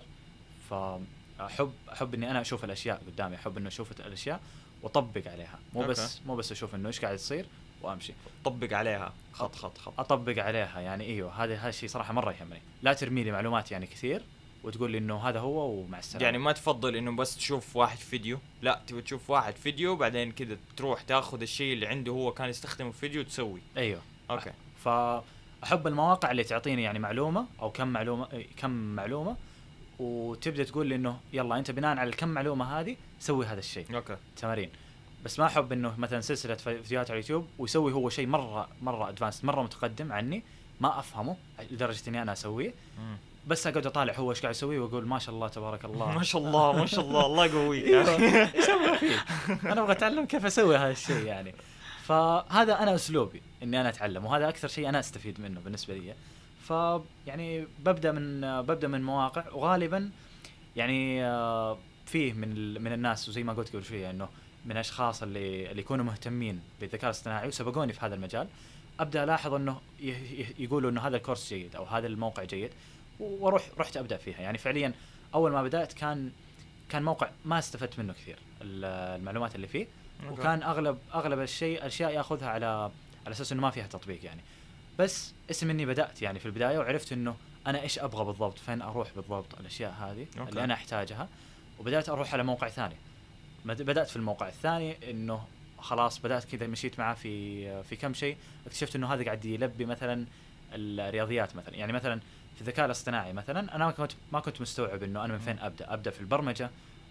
فاحب احب اني انا اشوف الاشياء قدامي، احب انه اشوف الاشياء واطبق عليها، مو أوكي. بس مو بس اشوف انه ايش قاعد يصير وامشي طبق عليها خط خط خط. اطبق عليها. يعني ايوه هذا هذا الشيء صراحه مره يهمني. لا ترمي لي معلومات يعني كثير وتقول لي انه هذا هو ومع السلامه. يعني ما تفضل انه بس تشوف واحد فيديو، لا تبي تشوف واحد فيديو بعدين كذا تروح تاخذ الشيء اللي عنده هو كان يستخدمه في فيديو تسوي. ايوه اوكي. فاحب المواقع اللي تعطيني يعني معلومه او كم معلومه كم معلومه وتبدا تقول لي انه يلا انت بناء على الكم معلومه هذه سوي هذا الشيء. اوكي. تمارين. بس ما احب انه مثلا سلسله فيديوهات على اليوتيوب ويسوي هو شيء مره مره ادفانس مره متقدم عني ما افهمه لدرجه اني انا اسويه مم. بس اقعد اطالع هو ايش قاعد يسوي واقول ما شاء الله تبارك الله ما شاء الله ما شاء الله الله يقويك يا ايوه اخي. ايش ابغى فيك انا ابغى اتعلم كيف اسوي هذا الشيء يعني. فهذا انا اسلوبي اني انا اتعلم وهذا اكثر شيء انا استفيد منه بالنسبه لي. ف يعني ببدا من ببدا من مواقع وغالبا يعني آه، فيه من من الناس وزي ما قلت قبل شويه انه من اشخاص اللي اللي يكونوا مهتمين بالذكاء الاصطناعي وسبقوني في هذا المجال ابدا الاحظ انه ي- ي- يقولوا انه هذا الكورس جيد او هذا الموقع جيد واروح رحت ابدا فيها. يعني فعليا اول ما بدات كان كان موقع ما استفدت منه كثير ال- المعلومات اللي فيه وكان اغلب اغلب الشيء اشياء ياخذها على على اساس انه ما فيها تطبيق يعني. بس اسم اني بدات يعني في البدايه وعرفت انه انا ايش ابغى بالضبط فين اروح بالضبط الاشياء هذه أوكي. اللي انا احتاجها وبدات اروح على موقع ثاني. مد- بدات في الموقع الثاني انه خلاص بدات كذا مشيت معاه في في كم شيء اكتشفت انه هذا قاعد يلبي مثلا الرياضيات مثلا. يعني مثلا في الذكاء الاصطناعي مثلا انا ما كنت ما كنت مستوعب انه انا من فين ابدا ابدا في البرمجه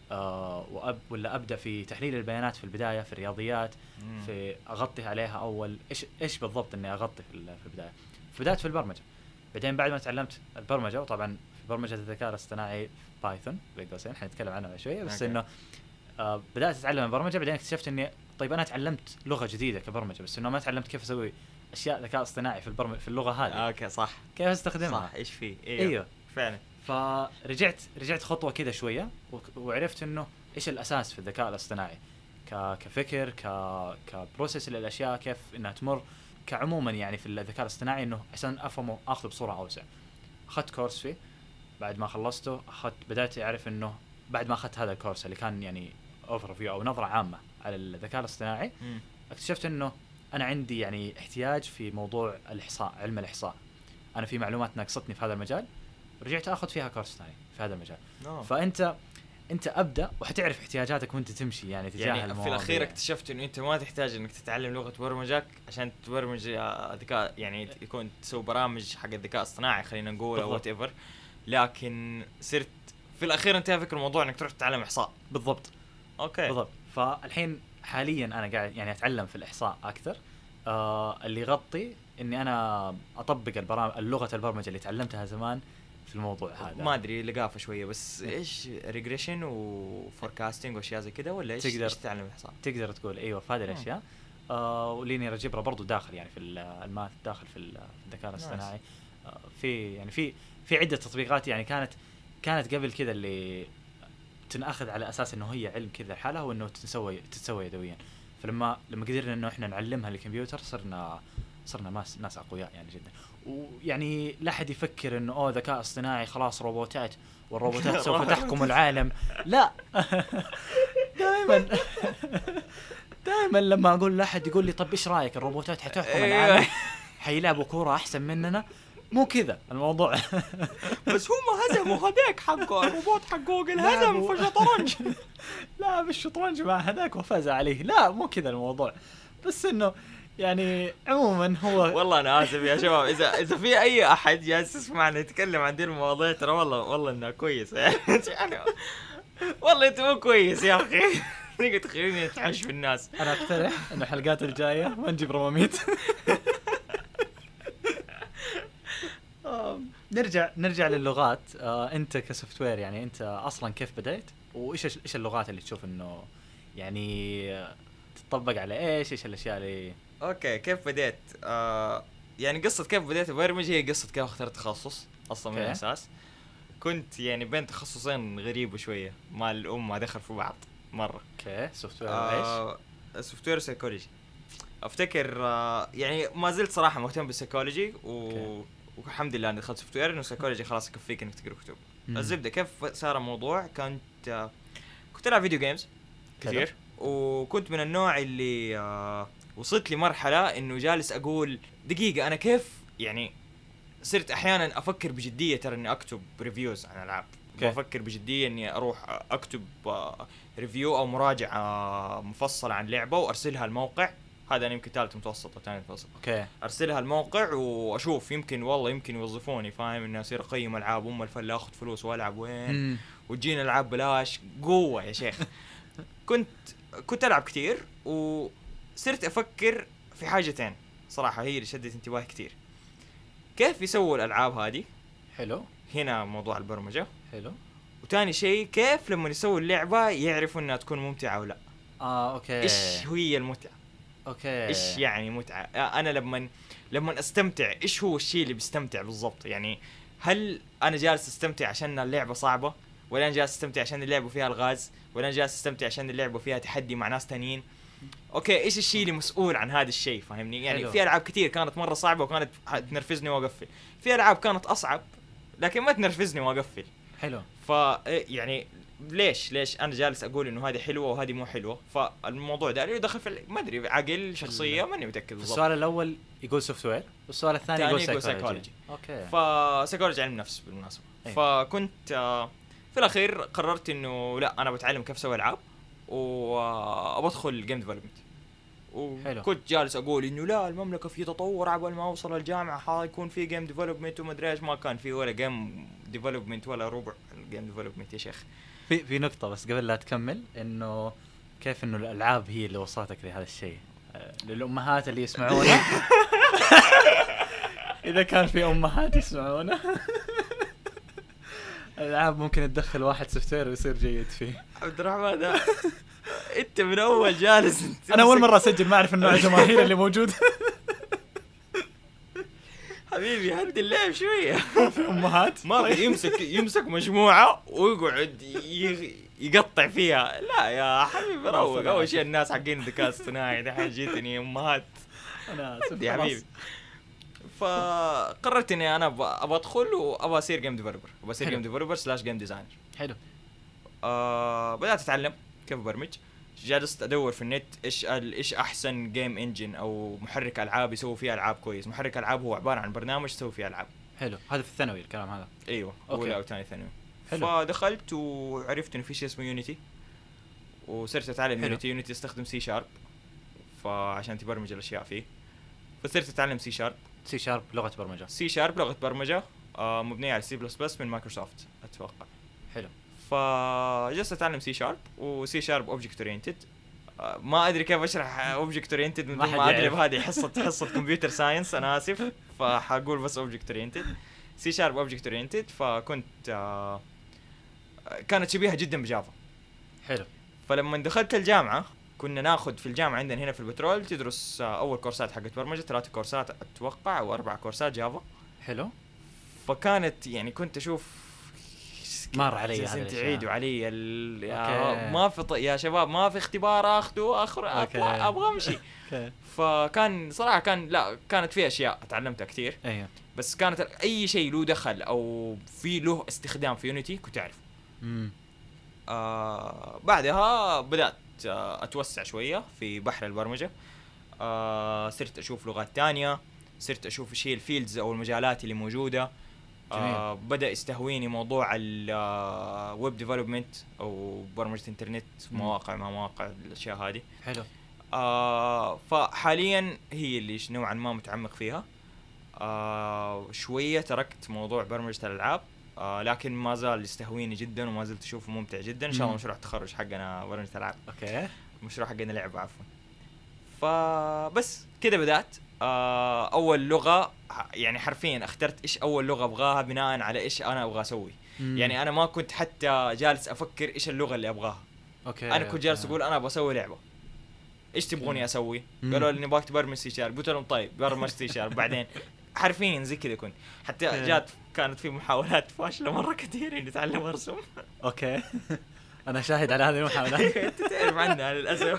آه وأب ولا ابدا في تحليل البيانات في البدايه في الرياضيات مم. في اغطي عليها اول ايش ايش بالضبط اني اغطي في ال- في البدايه. بدات في البرمجه بعدين بعد ما تعلمت البرمجه وطبعا في برمجه الذكاء الاصطناعي بايثون بين قوسين حنتكلم عنها شويه بس أوكي. انه آه بدات اتعلم البرمجه بعدين اكتشفت اني طيب انا تعلمت لغه جديده كبرمجه بس انه ما تعلمت كيف اسوي اشياء ذكاء اصطناعي في البرمجه في اللغه هذه اوكي صح كيف استخدمها صح ايش فيه ايوه, ايوه. فعلا فرجعت رجعت خطوه كذا شويه وك- وعرفت انه ايش الاساس في الذكاء الاصطناعي ك كفكر ك كبروسيس للاشياء كيف انها تمر كعموما يعني في الذكاء الاصطناعي انه عشان افهمه اخذه بصوره اوسع. اخذت كورس فيه بعد ما خلصته اخذت بدات اعرف انه بعد ما اخذت هذا الكورس اللي كان يعني اوفر فيو او نظره عامه على الذكاء الاصطناعي مم. اكتشفت انه انا عندي يعني احتياج في موضوع الاحصاء علم الاحصاء. انا في معلومات ناقصتني في هذا المجال رجعت اخذ فيها كورس ثاني في هذا المجال. نعم. فانت انت ابدا وحتعرف احتياجاتك وانت تمشي يعني تجاه يعني المواضيع. في الاخير اكتشفت انه انت ما تحتاج انك تتعلم لغه برمجك عشان تبرمج آه، ذكاء يعني يكون تسوي برامج حق الذكاء الاصطناعي خلينا نقول او وات بالضبط. ايفر لكن صرت في الاخير انتهى فكر الموضوع انك تروح تتعلم احصاء. بالضبط اوكي بالضبط. فالحين حاليا انا قاعد يعني اتعلم في الاحصاء اكثر آه اللي يغطي اني انا اطبق البرامج اللغه البرمجه اللي تعلمتها زمان في الموضوع هذا. ما ادري لقافه شويه بس ايش ريجريشن وفوركاستنج واشياء زي كده ولا ايش تقدر- ايش تتعلم احصاء؟ تقدر تقول ايوه في هذه الاشياء آه ولينير الجبر برضو داخل يعني في ال- الماث داخل في ال- في الذكاء الاصطناعي آه في يعني في في عده تطبيقات يعني كانت كانت قبل كذا اللي تنأخذ على اساس انه هي علم كذا لحالها وانه تتسوى تتسوى يدويا. فلما لما قدرنا انه احنا نعلمها للكمبيوتر صرنا صرنا ناس ناس اقوياء يعني جدا. ويعني لا احد يفكر انه اوه ذكاء اصطناعي خلاص روبوتات والروبوتات سوف تحكم العالم. لا دائما دائما لما اقول لاحد يقول لي طب ايش رايك الروبوتات حتحكم العالم حيلعبوا كوره احسن مننا مو كذا الموضوع. بس هم هزموا هذاك حقه الروبوت حق جوجل هزم لعبوا. في الشطرنج. لا بالشطرنج مع هذاك وفاز عليه لا مو كذا الموضوع. بس انه يعني عموما هو والله انا اسف يا شباب اذا اذا في اي احد جالس يسمعنا يتكلم عن دي المواضيع ترى والله والله انها كويسه يعني والله انت مو كويس يا اخي. تيجي تخليني اتحش في الناس. انا اقترح انه الحلقات الجايه ما نجيب رماميت. نرجع نرجع للغات. آه انت كسوفت وير يعني انت اصلا كيف بدأت وايش ايش اللغات اللي تشوف انه يعني آه، تطبق على ايش ايش الاشياء اللي اوكي كيف بديت آه يعني قصه كيف بديت ابرمج هي قصه كيف اخترت تخصص اصلا من أوكي. الاساس. كنت يعني بين تخصصين غريب شويه مع الام ما دخل في بعض مره. اوكي سوفت وير ايش آه سوفت وير سايكولوجي افتكر آه يعني ما زلت صراحه مهتم بالسايكولوجي و... أوكي. والحمد لله اني دخلت سوفت وير انه سايكولوجي خلاص يكفيك انك تقرا كتب. مم. الزبده كيف صار الموضوع كنت آه كنت العب فيديو جيمز كثير حلو. وكنت من النوع اللي آه وصلت لمرحله انه جالس اقول دقيقه انا كيف يعني صرت احيانا افكر بجديه ترى اني اكتب ريفيوز عن العاب. أوكي. بفكر بجديه اني اروح اكتب آه ريفيو او مراجعه مفصله عن لعبه وارسلها الموقع. هذا انا يمكن ثالث متوسط او ثاني متوسط. اوكي ارسلها الموقع واشوف يمكن والله يمكن يوظفوني فاهم اني اصير اقيم العاب ام الفل اخذ فلوس والعب وين مم. وتجينا العاب بلاش قوه يا شيخ. كنت كنت العب كتير وصرت افكر في حاجتين صراحه هي اللي شدت انتباهي كتير. كيف يسووا الالعاب هذه؟ حلو. هنا موضوع البرمجه. حلو. وتاني شيء كيف لما يسووا اللعبه يعرفوا انها تكون ممتعه او لا. اه اوكي. ايش هي المتعه؟ اوكي. ايش يعني متعه؟ انا لما لما استمتع ايش هو الشيء اللي بيستمتع بالضبط؟ يعني هل انا جالس استمتع عشان اللعبه صعبه، ولا انا جالس استمتع عشان اللعبه فيها الغاز، ولا انا جالس استمتع عشان اللعبه فيها تحدي مع ناس تانيين؟ اوكي ايش الشيء اللي مسؤول عن هذا الشيء؟ فاهمني؟ يعني حلو. في العاب كتير كانت مره صعبه وكانت تنرفزني واقفل، في العاب كانت اصعب لكن ما تنرفزني واقفل. حلو. ف يعني ليش ليش انا جالس اقول انه هذه حلوه وهذه مو حلوه؟ فالموضوع ده اللي يدخل في ما ادري عقل شخصيه ماني متاكد بالضبط. السؤال الاول يقول سوفت وير والسؤال الثاني يقول سايكولوجي. اوكي. فسايكولوجي علم نفس بالمناسبه. أيوة. فكنت آه في الاخير قررت انه لا انا بتعلم كيف اسوي العاب وابدخل جيم ديفلوبمنت. وكنت جالس اقول انه لا المملكه في تطور عبال ما اوصل الجامعه حيكون في جيم ديفلوبمنت وما ادري ايش. ما كان في ولا جيم ديفلوبمنت ولا ربع الجيم ديفلوبمنت يا شيخ. في في نقطه بس قبل لا تكمل انه كيف انه الالعاب هي اللي وصلتك لهذا الشيء. للامهات اللي يسمعونا اذا كان في امهات يسمعونا الالعاب ممكن تدخل واحد سوفت وير ويصير جيد فيه. عبد الرحمن ده انت من اول جالس انا اول مره اسجل ما اعرف النوع الجماهير اللي موجود. حبيبي هدي اللعب شويه. في امهات ما يمسك يمسك مجموعه ويقعد يقطع فيها. لا يا حبيبي روق. اول شيء الناس حقين الذكاء الاصطناعي دحين جيتني امهات. انا يا حبيبي فقررت اني انا ابغى ادخل وابغى اصير جيم ديفلوبر. ابغى اصير جيم ديفلوبر سلاش جيم ديزاينر. حلو. آه بدات اتعلم كيف برمج. جالست ادور في النت ايش ايش احسن جيم انجن او محرك العاب يسوي فيها العاب كويس. محرك العاب هو عباره عن برنامج يسوي فيه العاب. حلو. هذا في الثانوي الكلام هذا. ايوه اولى او ثاني ثانوي. حلو. فدخلت وعرفت انه في شيء اسمه يونيتي وصرت اتعلم يونيتي. يونيتي يستخدم سي شارب فعشان تبرمج الاشياء فيه. فصرت اتعلم سي شارب. سي شارب لغه برمجه. سي شارب لغه برمجه آه مبنيه على سي بلس بلس من مايكروسوفت اتوقع. حلو. فجلست اتعلم سي شارب وسي شارب اوبجكت اورينتد. آه ما ادري كيف اشرح اوبجكت اورينتد من ما ادري بهذه حصه حصه كمبيوتر ساينس انا اسف. فحقول بس اوبجكت اورينتد. سي شارب اوبجكت اورينتد. فكنت آه كانت شبيهه جدا بجافا. حلو. فلما دخلت الجامعه كنا ناخذ في الجامعه عندنا هنا في البترول تدرس اول كورسات حقت برمجه ثلاث كورسات اتوقع او اربع كورسات جافا. حلو. فكانت يعني كنت اشوف مر علي هذا الشيء تعيدوا علي ال... يا ما في ط... يا شباب ما في اختبار اخذه اخر ابغى امشي. فكان صراحه كان لا كانت في اشياء اتعلمتها كثير. ايوه بس كانت اي شيء له دخل او في له استخدام في يونيتي كنت اعرف. امم آه بعدها بدات اتوسع شويه في بحر البرمجه. آه صرت اشوف لغات تانية. صرت اشوف ايش هي الفيلدز او المجالات اللي موجوده. آه بدا يستهويني موضوع الويب ديفلوبمنت او برمجه انترنت مواقع ما مواقع الاشياء هذه. حلو. آه فحاليا هي اللي نوعا ما متعمق فيها. آه شويه تركت موضوع برمجه الالعاب. آه لكن ما زال يستهويني جدا وما زلت اشوفه ممتع جدا. ان شاء الله مشروع التخرج حقنا برمجه العاب. اوكي. مشروع حقنا لعبه عفوا. فبس كده بدات. آه اول لغه يعني حرفيا اخترت ايش اول لغه ابغاها بناء على ايش انا ابغى اسوي. مم. يعني انا ما كنت حتى جالس افكر ايش اللغه اللي ابغاها. اوكي. انا كنت جالس اقول انا ابغى اسوي لعبه ايش تبغوني اسوي. قالوا لي نبغاك تبرمج سي شارب. قلت لهم طيب برمج سي شارب. بعدين حرفيا زي كذا كنت حتى جات كانت في محاولات فاشله مره كثير اني اتعلم ارسم. اوكي. انا شاهد على هذه المحاولات. انت تعرف عنها للاسف.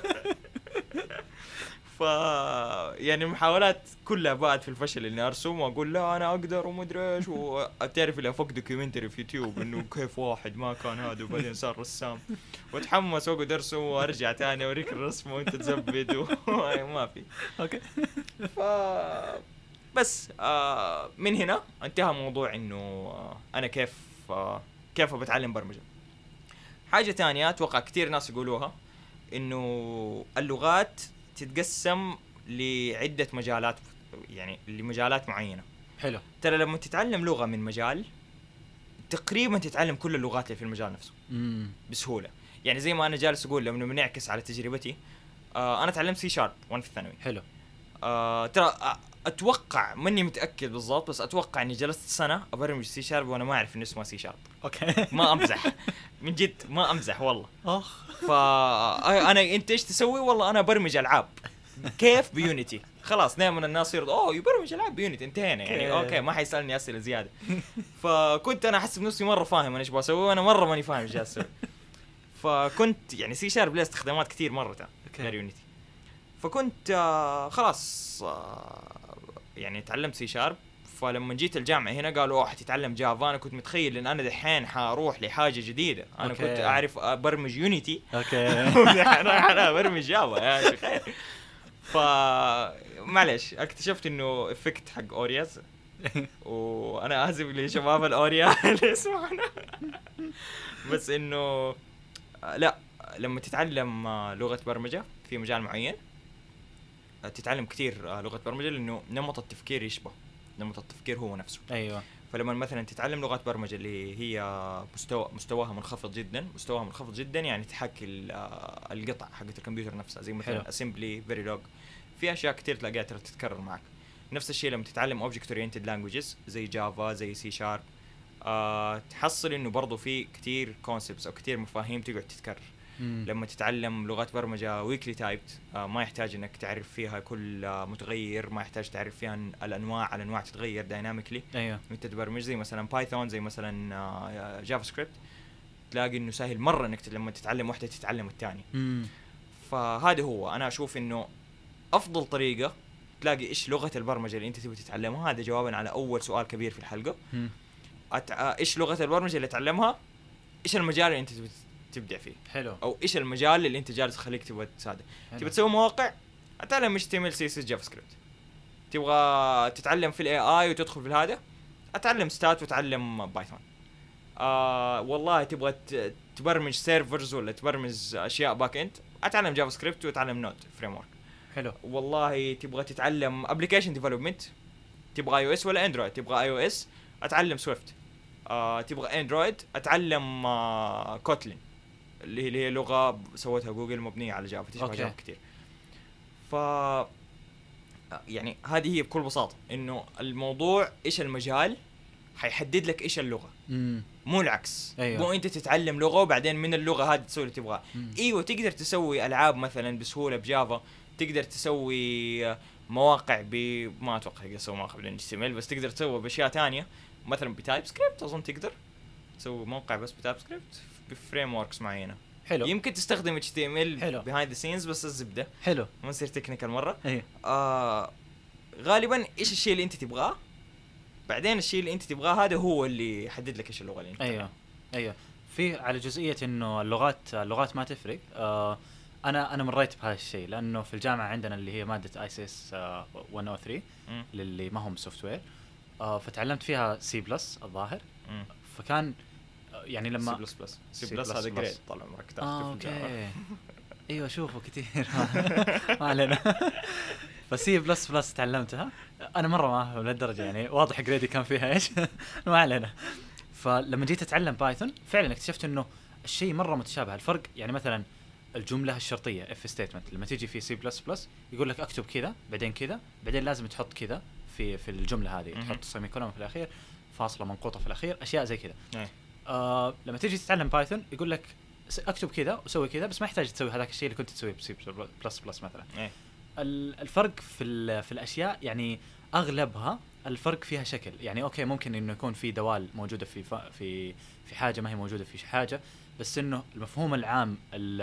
ف يعني المحاولات كلها باءت في الفشل اني ارسم واقول لا انا اقدر ومدري ايش. وتعرف اللي افك دوكيومنتري في يوتيوب انه كيف واحد ما كان هذا وبعدين صار رسام واتحمس واقعد ارسم وارجع ثاني اوريك الرسم وانت تزبد وما في. اوكي. ف بس آه من هنا انتهى موضوع انه آه انا كيف آه كيف بتعلم برمجه. حاجه ثانيه اتوقع كثير ناس يقولوها انه اللغات تتقسم لعده مجالات يعني لمجالات معينه. حلو. ترى لما تتعلم لغه من مجال تقريبا تتعلم كل اللغات اللي في المجال نفسه. امم بسهوله. يعني زي ما انا جالس اقول لما بنعكس على تجربتي، آه انا تعلمت سي شارب وانا في الثانوي. حلو. آه ترى اتوقع ماني متاكد بالضبط، بس اتوقع اني جلست سنه ابرمج سي شارب وانا ما اعرف انه اسمه سي شارب. اوكي. ما امزح من جد، ما امزح والله. اخ. فانا انت ايش تسوي؟ والله انا برمج العاب. كيف؟ بيونيتي. خلاص دائما الناس يرضوا اوه يبرمج العاب بيونيتي، انتهينا يعني. اوكي ما حيسالني اسئله زياده. فكنت انا احس بنفسي مره فاهم انا ايش بسوي، وانا مره ماني فاهم ايش جالس اسوي. فكنت يعني سي شارب له استخدامات كثير مره غير يونيتي. فكنت آه خلاص آه يعني تعلمت سي شارب. فلما جيت الجامعه هنا قالوا اوه حتتعلم جافا. انا كنت متخيل ان انا دحين حاروح لحاجه جديده. انا أوكي. كنت اعرف ابرمج يونيتي. اوكي. انا برمج جافا يا شيخ خير. ف معلش اكتشفت انه افكت حق اورياز، وانا اسف لشباب الاوريا اللي يسمعنا. بس انه لا، لما تتعلم لغه برمجه في مجال معين تتعلم كتير لغه برمجه، لانه نمط التفكير يشبه نمط التفكير هو نفسه. ايوه. فلما مثلا تتعلم لغات برمجه اللي هي مستوى مستواها منخفض جدا مستواها منخفض جدا يعني تحكي القطع حقت الكمبيوتر نفسها، زي مثلا اسمبلي، فيريلوج، في اشياء كتير تلاقيها ترى تتكرر معك. نفس الشيء لما تتعلم اوبجكت اورينتد لانجويجز زي جافا زي سي شارب، أه تحصل انه برضو في كتير كونسبتس او كتير مفاهيم تقعد تتكرر. مم. لما تتعلم لغات برمجه ويكلي تايبت، أه ما يحتاج انك تعرف فيها كل أه متغير، ما يحتاج تعرف فيها الانواع الانواع تتغير دايناميكلي. ايوه. انت تبرمج زي مثلا بايثون، زي مثلا أه جافا سكريبت، تلاقي انه سهل مره انك لما تتعلم واحده تتعلم الثاني. فهذا هو انا اشوف انه افضل طريقه تلاقي ايش لغه البرمجه اللي انت تبي تتعلمها. هذا جوابا على اول سؤال كبير في الحلقه. أت... ايش لغه البرمجه اللي تعلمها، ايش المجال اللي انت تبي تبدع فيه. حلو. او ايش المجال اللي انت جالس تخليك تبغى تساعده. تبغى تسوي مواقع، اتعلم اتش تي ام ال سي اس اس جافا سكريبت. تبغى تتعلم في الاي اي وتدخل في هذا، اتعلم ستات وتعلم بايثون. آه والله تبغى تبرمج سيرفرز ولا تبرمج اشياء باك اند، اتعلم جافا سكريبت وتعلم نود فريم ورك. حلو. والله تبغى تتعلم ابلكيشن ديفلوبمنت، تبغى اي او اس ولا اندرويد، تبغى اي او اس اتعلم سويفت. آه تبغى اندرويد اتعلم آه كوتلين اللي هي لغه سوتها جوجل مبنيه على جافا، تشبه جافا كتير. ف يعني هذه هي بكل بساطه انه الموضوع ايش المجال حيحدد لك ايش اللغه. مم. مو العكس. أيوة. مو انت تتعلم لغه وبعدين من اللغه هذه تسوي اللي تبغاه. ايوه تقدر تسوي العاب مثلا بسهوله بجافا، تقدر تسوي مواقع ب ما اتوقع تقدر تسوي مواقع بال إتش تي إم إل، بس تقدر تسوي باشياء تانية مثلا بتايب سكريبت. اظن تقدر تسوي موقع بس بتايب سكريبت بفريم وركس معينه. حلو. يمكن تستخدم إتش تي إم إل behind the scenes بس الزبده. حلو. ما نصير تكنيكال مره. أيوة. آه غالبا ايش الشيء اللي انت تبغاه، بعدين الشيء اللي انت تبغاه هذا هو اللي يحدد لك ايش اللغه اللي انت ايوه تبغاها. ايوه. في على جزئيه انه اللغات اللغات ما تفرق. آه انا انا مريت بهذا الشيء، لانه في الجامعه عندنا اللي هي ماده اي سي اس مية وثلاثة للي ما هم سوفت وير، آه فتعلمت فيها سي بلس الظاهر. م. فكان يعني لما سي بلس بلس سي بلس هذا جريد طال عمرك تاخذه آه في الجامعه. ايوه شوفوا كثير ما علينا. فسي بلس بلس تعلمتها انا مره ما لهالدرجه يعني، واضح جريدي كان فيها ايش. ما علينا. فلما جيت اتعلم بايثون فعلا اكتشفت انه الشيء مره متشابه. الفرق يعني مثلا الجمله الشرطيه اف ستيتمنت لما تيجي في سي بلس بلس يقول لك اكتب كذا بعدين كذا بعدين لازم تحط كذا في في الجمله هذه، تحط سيمي كولون في الاخير، فاصله منقوطه في الاخير، اشياء زي كذا. آه لما تيجي تتعلم بايثون يقول لك اكتب كذا وسوي كذا، بس ما يحتاج تسوي هذاك الشيء اللي كنت تسويه بسي بلس بلس مثلا. أيه. الفرق في في الاشياء يعني اغلبها الفرق فيها شكل. يعني اوكي ممكن انه يكون في دوال موجوده في في في حاجه ما هي موجوده في حاجه، بس انه المفهوم العام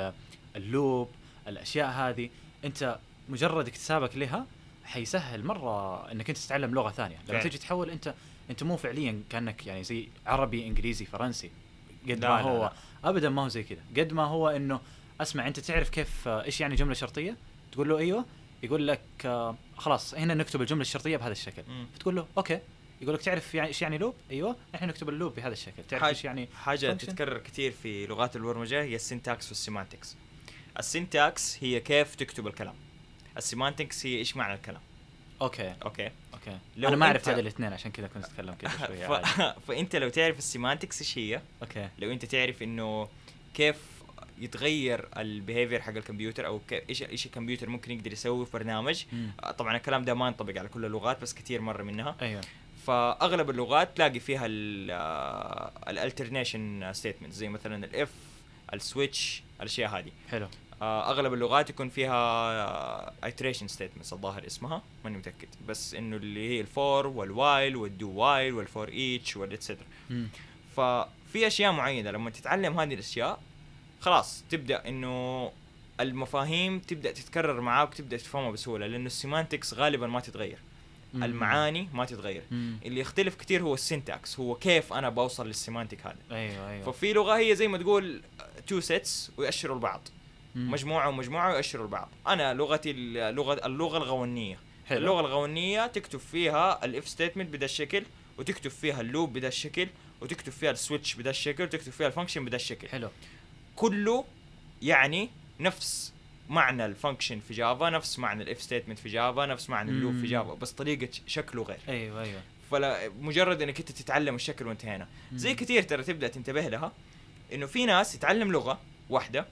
اللوب الاشياء هذه انت مجرد اكتسابك لها حيسهل مره انك انت تتعلم لغه ثانيه. لما تيجي تحول انت انت مو فعليا كانك يعني زي عربي انجليزي فرنسي قد ما هو. لا لا. ابدا ما هو زي كذا. قد ما هو انه اسمع انت تعرف كيف ايش يعني جمله شرطيه، تقول له ايوه، يقول لك آه خلاص هنا نكتب الجمله الشرطيه بهذا الشكل. مم. فتقول له اوكي، يقول لك تعرف يعني ايش يعني لوب، ايوه احنا نكتب اللوب بهذا الشكل. تعرف ايش يعني حاجه function؟ تتكرر كثير في لغات البرمجه هي السينتاكس والسيمانتكس. السينتاكس هي كيف تكتب الكلام، السيمانتكس هي ايش معنى الكلام. اوكي اوكي اوكي انا ما اعرف هذه الاثنين عشان كذا كنت اتكلم كذا شويه. ف... فانت لو تعرف السيمانتكس ايش هي، اوكي، لو انت تعرف انه كيف يتغير البيهيفير حق الكمبيوتر او ك- ايش ايش الكمبيوتر ممكن يقدر يسوي في برنامج. مم. آه، طبعا الكلام ده ما ينطبق على كل اللغات بس كتير مره منها. ايوه فاغلب اللغات تلاقي فيها الالترنيشن ستيتمنت زي مثلا الاف السويتش الاشياء هذه. حلو. آه، اغلب اللغات يكون فيها iteration statements الظاهر اسمها ماني متاكد بس انه اللي هي الفور والوايل والدو وايل والفور ايتش والاتسترا. مم. ففي اشياء معينه لما تتعلم هذه الاشياء خلاص تبدا انه المفاهيم تبدا تتكرر معاك وتبدا تفهمها بسهوله لانه السيمانتكس غالبا ما تتغير. مم. المعاني ما تتغير. مم. اللي يختلف كتير هو السينتاكس هو كيف انا بوصل للسيمانتك هذا. ايوه ايوه. ففي لغه هي زي ما تقول تو سيتس ويأشروا البعض. مم. مجموعه ومجموعه يأشروا البعض. انا لغتي اللغه اللغه الغونيه. حلو. اللغه الغونيه تكتب فيها الاف ستيتمنت بدا الشكل وتكتب فيها اللوب بدا الشكل وتكتب فيها السويتش بدا الشكل وتكتب فيها الفانكشن بدا الشكل. حلو. كله يعني نفس معنى الفانكشن في جافا نفس معنى الاف ستيتمنت في جافا نفس معنى اللوب في جافا بس طريقه شكله غير. ايوه ايوه. فلا مجرد انك انت تتعلم الشكل وانتهينا. زي كتير ترى تبدا تنتبه لها انه في ناس يتعلم لغه واحده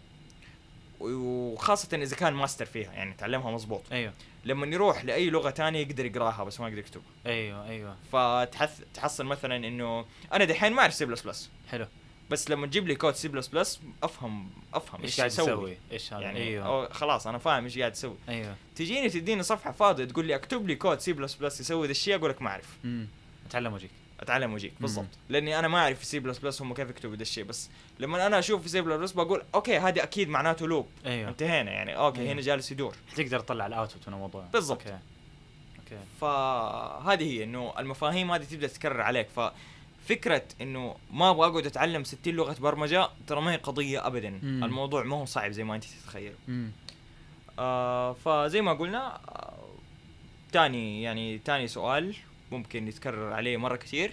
وخاصه اذا كان ماستر فيها يعني تعلمها مزبوط. ايوه. لما يروح لاي لغه تانية يقدر يقراها بس ما يقدر يكتبها. ايوه ايوه. فتحس تحصل مثلا انه انا دحين ما اعرف سي بلس بلس. حلو. بس لما تجيب لي كود سي بلس بلس افهم افهم ايش قاعد يسوي ايش هذا. يعني ايوه أو خلاص انا فاهم ايش قاعد تسوي. ايوه. تجيني تديني صفحه فاضيه تقول لي اكتب لي كود سي بلس بلس يسوي ذا الشيء اقول لك ما اعرف. امم اتعلم وجهك اتعلم وجهك بالضبط. مم. لاني انا ما اعرف في سي بلس بلس هم كيف يكتبوا ذا الشيء بس لما انا اشوف في سي بلس بلس بقول اوكي هذه اكيد معناته لوب. ايوه. انتهينا يعني اوكي أيوه. هنا جالس يدور تقدر تطلع الاوتبوت من الموضوع بالضبط. اوكي اوكي. فهذه هي انه المفاهيم هذه تبدا تتكرر عليك. ففكره انه ما ابغى اقعد اتعلم ستين لغه برمجه ترى ما هي قضيه ابدا. مم. الموضوع ما هو صعب زي ما انت تتخيل. امم آه فزي ما قلنا آه تاني يعني تاني سؤال ممكن يتكرر عليه مره كثير.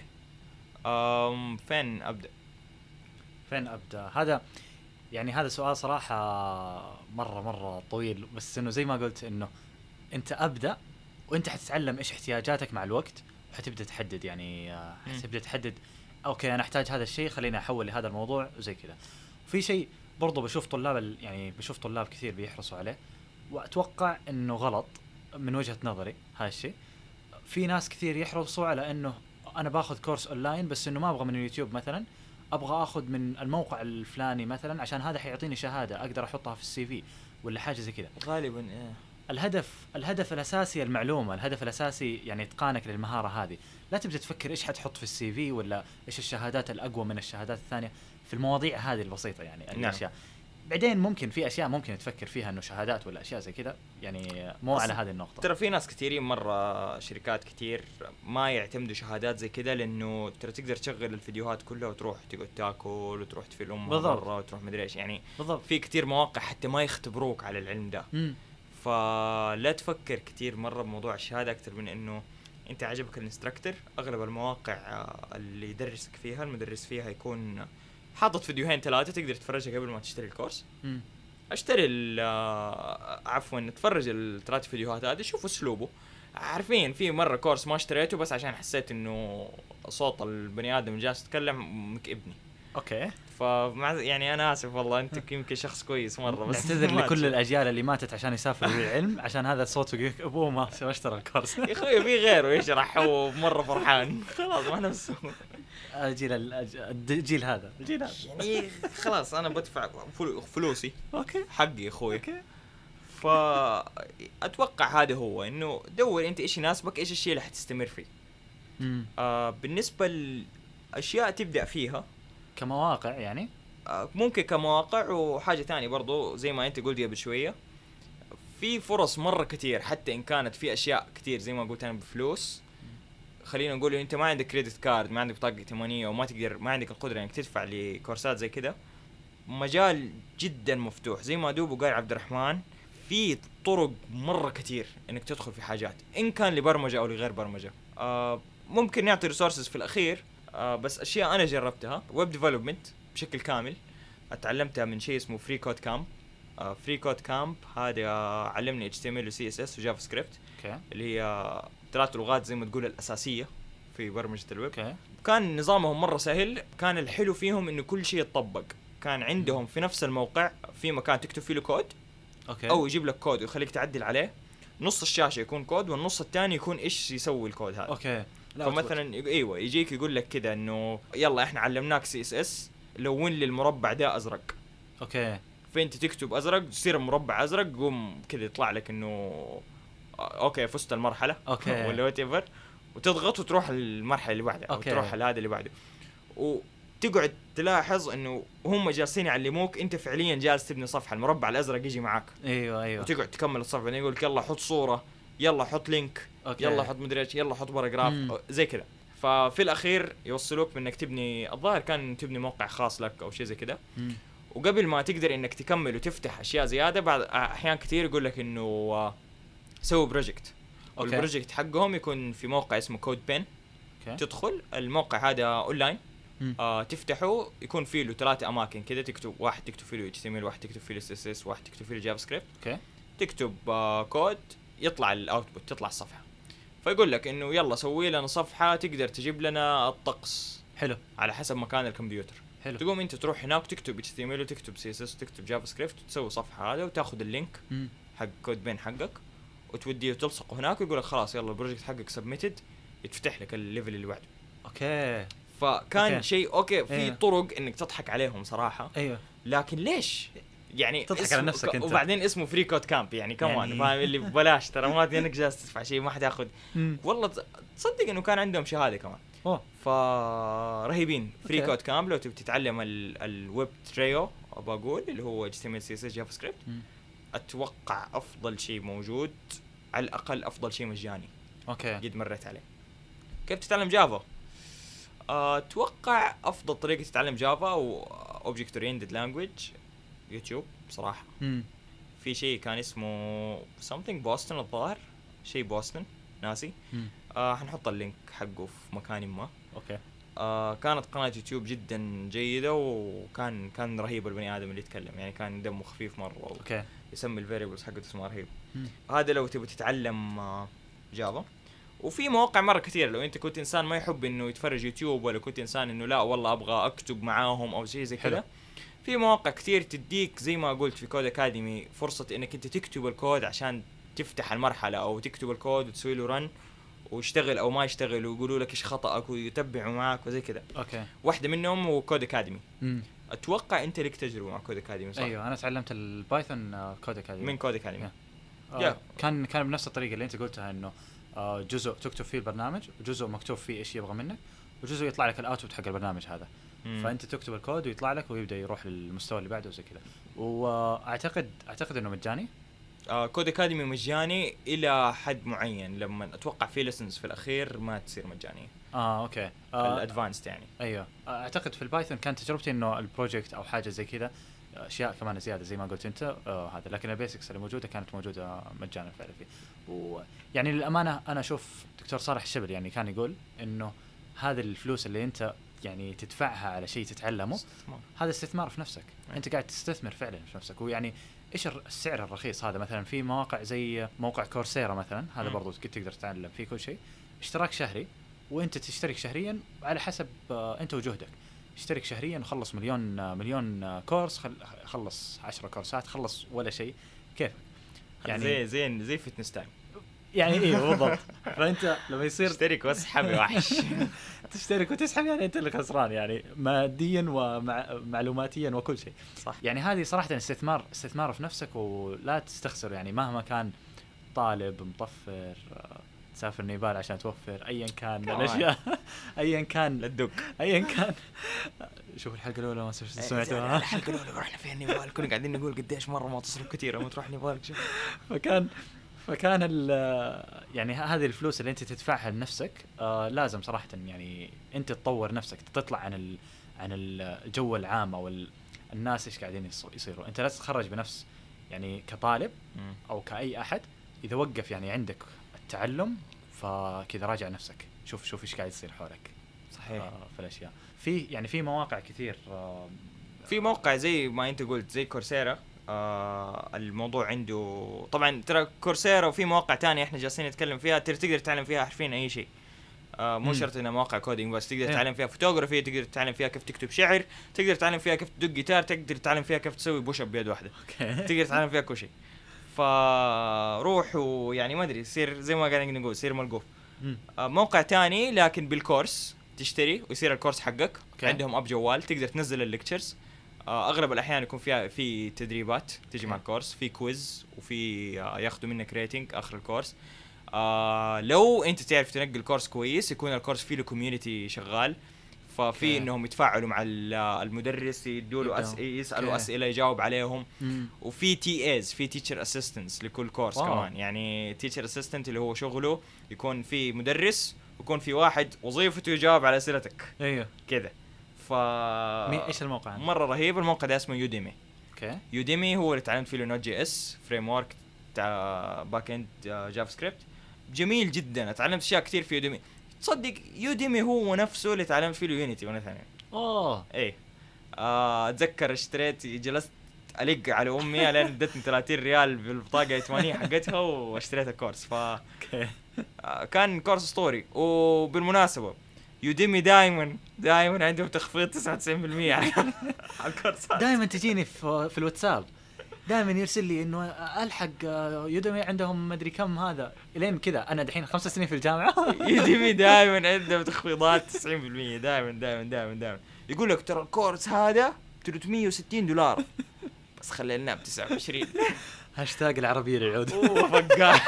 آم فين ابدا فين ابدا هذا يعني هذا سؤال صراحه مره مره طويل بس انه زي ما قلت انه انت ابدا وانت حتتعلم ايش احتياجاتك مع الوقت وحتبدا تحدد يعني آه، حتبدا تحدد اوكي انا احتاج هذا الشيء خليني احول لهذا الموضوع وزي كذا. في شيء برضو بشوف طلاب ال- يعني بشوف طلاب كثير بيحرصوا عليه واتوقع انه غلط من وجهة نظري هذا الشيء. في ناس كثير يحرصوا على انه انا باخذ كورس اونلاين بس انه ما ابغى من اليوتيوب مثلا ابغى اخذ من الموقع الفلاني مثلا عشان هذا حيعطيني شهاده اقدر احطها في السي في ولا حاجه زي كذا. غالبا إيه. الهدف الهدف الاساسي المعلومه الهدف الاساسي يعني اتقانك للمهاره هذه. لا تبدا تفكر ايش حتحط في السي في ولا ايش الشهادات الاقوى من الشهادات الثانيه في المواضيع هذه البسيطه يعني نعم. الاشياء. بعدين ممكن في اشياء ممكن تفكر فيها انه شهادات ولا اشياء زي كذا يعني مو على هذه النقطه. ترى في ناس كثيرين مره شركات كثير ما يعتمدوا شهادات زي كذا لانه ترى تقدر تشغل الفيديوهات كلها وتروح تقعد تاكل وتروح تفيل امها بالضبط. مره وتروح مدري ايش يعني بالضبط. في كثير مواقع حتى ما يختبروك على العلم ده. مم. فلا تفكر كثير مره بموضوع الشهاده اكثر من انه انت عجبك الانستراكتور. اغلب المواقع آه، اللي يدرسك فيها المدرس فيها يكون حاطط فيديوهين ثلاثه تقدر تتفرجها قبل ما تشتري الكورس. مم. اشتري ال آه، عفوا اتفرج الثلاث فيديوهات هذه شوف اسلوبه. عارفين في مره كورس ما اشتريته بس عشان حسيت انه صوت البني ادم جالس يتكلم مكئبني. اوكي. فمع يعني انا اسف والله انت يمكن شخص كويس مره بس نعتذر ما لكل أدري. الاجيال اللي ماتت عشان يسافروا للعلم عشان هذا الصوت يقولك ابوه ما اشترى الكورس. يا اخوي في غيره يشرح هو مره فرحان خلاص ما نفسه الجيل الأج- الجيل هذا الجيل هذا يعني خلاص انا بدفع فل- فلوسي اوكي حقي يا اخوي. اوكي. فاتوقع هذا هو انه دور انت ايش يناسبك ايش الشيء اللي حتستمر فيه. امم آه بالنسبه لاشياء تبدا فيها كمواقع يعني آه ممكن كمواقع وحاجه تانية برضو زي ما انت قلت قبل شويه في فرص مره كتير حتى ان كانت في اشياء كتير زي ما قلت انا بفلوس. خلينا نقول انت ما عندك كريدت كارد ما عندك بطاقه ائتمانيه وما تقدر ما عندك القدره انك تدفع لكورسات زي كده. مجال جدا مفتوح زي ما دوب وقال عبد الرحمن في طرق مره كتير انك تدخل في حاجات ان كان لبرمجه او لغير برمجه. آه ممكن نعطي ريسورسز في الاخير آه بس اشياء انا جربتها ويب ديفلوبمنت بشكل كامل اتعلمتها من شيء اسمه فري كود كامب. فري كود كامب هذا آه علمني اتش تي ام ال و سي اس اس وجافا سكريبت اوكي اللي هي ثلاث لغات زي ما تقول الاساسيه في برمجه الويب. اوكي كان نظامهم مره سهل. كان الحلو فيهم انه كل شيء يتطبق كان عندهم في نفس الموقع في مكان تكتب فيه له كود اوكي او يجيب لك كود ويخليك تعدل عليه. نص الشاشه يكون كود والنص الثاني يكون ايش يسوي الكود هذا. اوكي فمثلا ايوه يجيك يقول لك كذا انه يلا احنا علمناك سي اس اس لون لي المربع ده ازرق. اوكي فانت تكتب ازرق يصير المربع ازرق قوم كذا يطلع لك انه اوكي فزت المرحله اوكي ولا وات ايفر وتضغط وتروح المرحله اللي بعدها او تروح هذا اللي بعده. وتقعد تلاحظ انه هم جالسين يعلموك انت فعليا جالس تبني صفحه المربع الازرق يجي معاك. ايوه ايوه وتقعد تكمل الصفحه يعني يقول لك يلا حط صوره يلا حط لينك أوكي. يلا حط مدري ايش يلا حط باراجراف زي كذا. ففي الاخير يوصلوك بانك تبني الظاهر كان تبني موقع خاص لك او شيء زي كذا. وقبل ما تقدر انك تكمل وتفتح اشياء زياده بعد احيان كثير يقول لك انه سوي بروجكت. والبروجكت حقهم يكون في موقع اسمه كود بين. تدخل الموقع هذا اونلاين آه تفتحه يكون فيه له ثلاثة اماكن كذا تكتب واحد تكتب فيه له اتش تي ام ال واحد تكتب فيه له اس اس اس واحد تكتب فيه له جافا سكريبت. اوكي تكتب آه كود يطلع الاوتبوت تطلع الصفحه. فيقول لك انه يلا سوي لنا صفحه تقدر تجيب لنا الطقس حلو على حسب مكان الكمبيوتر. حلو. تقوم انت تروح هناك تكتب اتش تي ام ال وتكتب سي اس اس وتكتب جافا سكريبت وتسوي صفحه هذا وتاخذ اللينك مم. حق كود بين حقك وتوديه وتلصقه هناك ويقول لك خلاص يلا البروجكت حقك سبميتد يتفتح لك الليفل اللي بعده. اوكي فكان شيء اوكي في أيوه. طرق انك تضحك عليهم صراحه. ايوه لكن ليش يعني تضحك على نفسك انت. وبعدين اسمه فري كود كامب يعني كمان يعني... فاهم اللي ببلاش ترى ما انك جالس تدفع شيء ما حد ياخذ. والله تصدق انه كان عندهم شهاده كمان. اوه فرهيبين فري كود كامب. لو تبي تتعلم الويب تريو ابغى اقول اللي هو اتش تي ام ال سي اس اس جافا سكريبت اتوقع افضل شيء موجود على الاقل افضل شيء مجاني. اوكي قد مريت عليه. كيف تتعلم جافا؟ اتوقع افضل طريقه تتعلم جافا او اوبجكت اورينتد لانجويج يوتيوب بصراحه. مم. في شيء كان اسمه something بوسطن الظاهر شيء بوسطن ناسي. آه حنحط اللينك حقه في مكان ما. اوكي آه كانت قناه يوتيوب جدا جيده وكان كان رهيب البني ادم اللي يتكلم يعني كان دمه خفيف مره. اوكي يسمي الفاريبلز حقته اسمه رهيب. مم. هذا لو تبي تتعلم آه جافا. وفي مواقع مرة كثير لو انت كنت انسان ما يحب انه يتفرج يوتيوب ولا كنت انسان انه لا والله ابغى اكتب معاهم او شيء زي كذا. في مواقع كثير تديك زي ما قلت في كود اكاديمي فرصة انك انت تكتب الكود عشان تفتح المرحلة او تكتب الكود وتسوي له رن ويشتغل او ما يشتغل ويقولوا لك ايش خطأك ويتبعوا معك وزي كذا. اوكي واحدة منهم هو كود اكاديمي. مم. اتوقع انت لك تجربة مع كود اكاديمي صح؟ ايوه انا تعلمت البايثون كود اكاديمي من كود اكاديمي. آه كان كان بنفس الطريقة اللي انت قلتها انه آه جزء تكتب فيه البرنامج وجزء مكتوب فيه ايش يبغى منك وجزء يطلع لك الاوتبوت حق البرنامج هذا. مم. فانت تكتب الكود ويطلع لك ويبدا يروح للمستوى اللي بعده وزي كذا. واعتقد اعتقد انه مجاني. آه كود اكاديمي مجاني الى حد معين لما اتوقع في ليسنز في الاخير ما تصير مجانيه. اه اوكي آه الادفانسد يعني. ايوه اعتقد في البايثون كانت تجربتي انه البروجكت او حاجه زي كذا اشياء كمان زياده زي ما قلت انت آه هذا. لكن البيسكس اللي موجوده كانت موجوده مجانا فعلا فيه. ويعني للامانه انا اشوف دكتور صالح الشبل يعني كان يقول انه هذه الفلوس اللي انت يعني تدفعها على شيء تتعلمه استثمار. هذا استثمار في نفسك. مم. انت قاعد تستثمر فعلا في نفسك. ويعني ايش السعر الرخيص هذا مثلا في مواقع زي موقع كورسيرا مثلا هذا برضو تقدر تتعلم فيه كل شيء اشتراك شهري وانت تشترك شهريا على حسب آه انت وجهدك. اشترك شهريا وخلص مليون آه مليون آه كورس خلص عشرة كورسات خلص ولا شيء كيف يعني زي زي زي فتنس تايم يعني ايه بالضبط. فانت لما يصير تشترك واسحب يا وحش تشترك وتسحب يعني انت اللي خسران يعني ماديا ومعلوماتيا وكل شيء صح. يعني هذه صراحه استثمار استثمار في نفسك ولا تستخسر يعني مهما كان طالب مطفر تسافر نيبال عشان توفر ايا كان الاشياء ايا كان للدق ايا كان. شوف الحلقه الاولى ما سمعتوها. الحلقه الاولى رحنا فيها نيبال كنا قاعدين نقول قديش مره ما تصرف كثير لما تروح نيبال. فكان فكان يعني هذه الفلوس اللي انت تدفعها لنفسك آه لازم صراحه يعني انت تطور نفسك تطلع عن ال عن الجو العام او الناس ايش قاعدين يصيروا. انت لازم تتخرج بنفس يعني كطالب او كاي احد اذا وقف يعني عندك التعلم فكذا راجع نفسك شوف شوف ايش قاعد يصير حولك صحيح. آه في الاشياء في يعني في مواقع كثير آه في موقع زي ما انت قلت زي كورسيرا آه الموضوع عنده طبعا ترى كورسيرا وفي مواقع تانية احنا جالسين نتكلم فيها تقدر تتعلم فيها حرفيا اي شيء. آه مو مم. شرط انها مواقع كودينج بس، تقدر إيه. تتعلم فيها فوتوغرافي، تقدر تتعلم فيها كيف تكتب شعر، تقدر تتعلم فيها كيف تدق جيتار، تقدر تتعلم فيها كيف تسوي بوش اب بيد واحده، اوكي. تقدر تتعلم فيها كل شيء. فروح ويعني ما ادري يصير زي ما قاعدين نقول يصير ملقوف. مم. آه موقع تاني لكن بالكورس، تشتري ويصير الكورس حقك. أوكي. عندهم اب جوال تقدر تنزل الليكتشرز. آه اغلب الاحيان يكون فيها في تدريبات تيجي مع الكورس، في كويز، وفي آه ياخذوا منك ريتنج اخر الكورس. آه لو انت تعرف تنقل الكورس كويس يكون الكورس فيه له كوميونتي شغال، ففي Okay. انهم يتفاعلوا مع المدرس، يدوا له أس... يسالوا Okay. اسئله يجاوب عليهم. مم. وفي تي ايز، في تيتشر اسيستنتس لكل كورس. واو. كمان يعني تيتشر اسيستنت اللي هو شغله يكون في مدرس ويكون في واحد وظيفته يجاوب على اسئلتك ايوه كذا. ف مي ايش الموقع هذا؟ مره رهيب الموقع ده، اسمه يوديمي. اوكي. يوديمي هو اللي تعلمت فيه نوت جي اس فريم ورك تاع باك اند جافا سكريبت. جميل جدا، اتعلمت اشياء كثير في يوديمي. تصدق يوديمي هو نفسه اللي تعلمت فيه يونيتي وانا ثاني. اوه ايه آه، اتذكر اشتريت، جلست الق على امي لين ادتني ثلاثين ريال بالبطاقه الائتمانيه حقتها واشتريت الكورس. ف اوكي. آه، كان كورس اسطوري. وبالمناسبه يوديمي دائما دائما عندهم تخفيض تسعة وتسعين بالمية على على الكورسات. دائما تجيني في, في الواتساب دائما يرسل لي انه الحق يوديمي عندهم مدري كم هذا الين كذا. انا دحين خمس سنين في الجامعه. يوديمي دائما عندهم تخفيضات تسعين بالمية دائما دائما دائما دائما. يقول لك ترى الكورس هذا ثلاثمية وستين دولار بس خلينا ب تسعة وعشرين. هاشتاج العربيه للعود. اوه فقاع.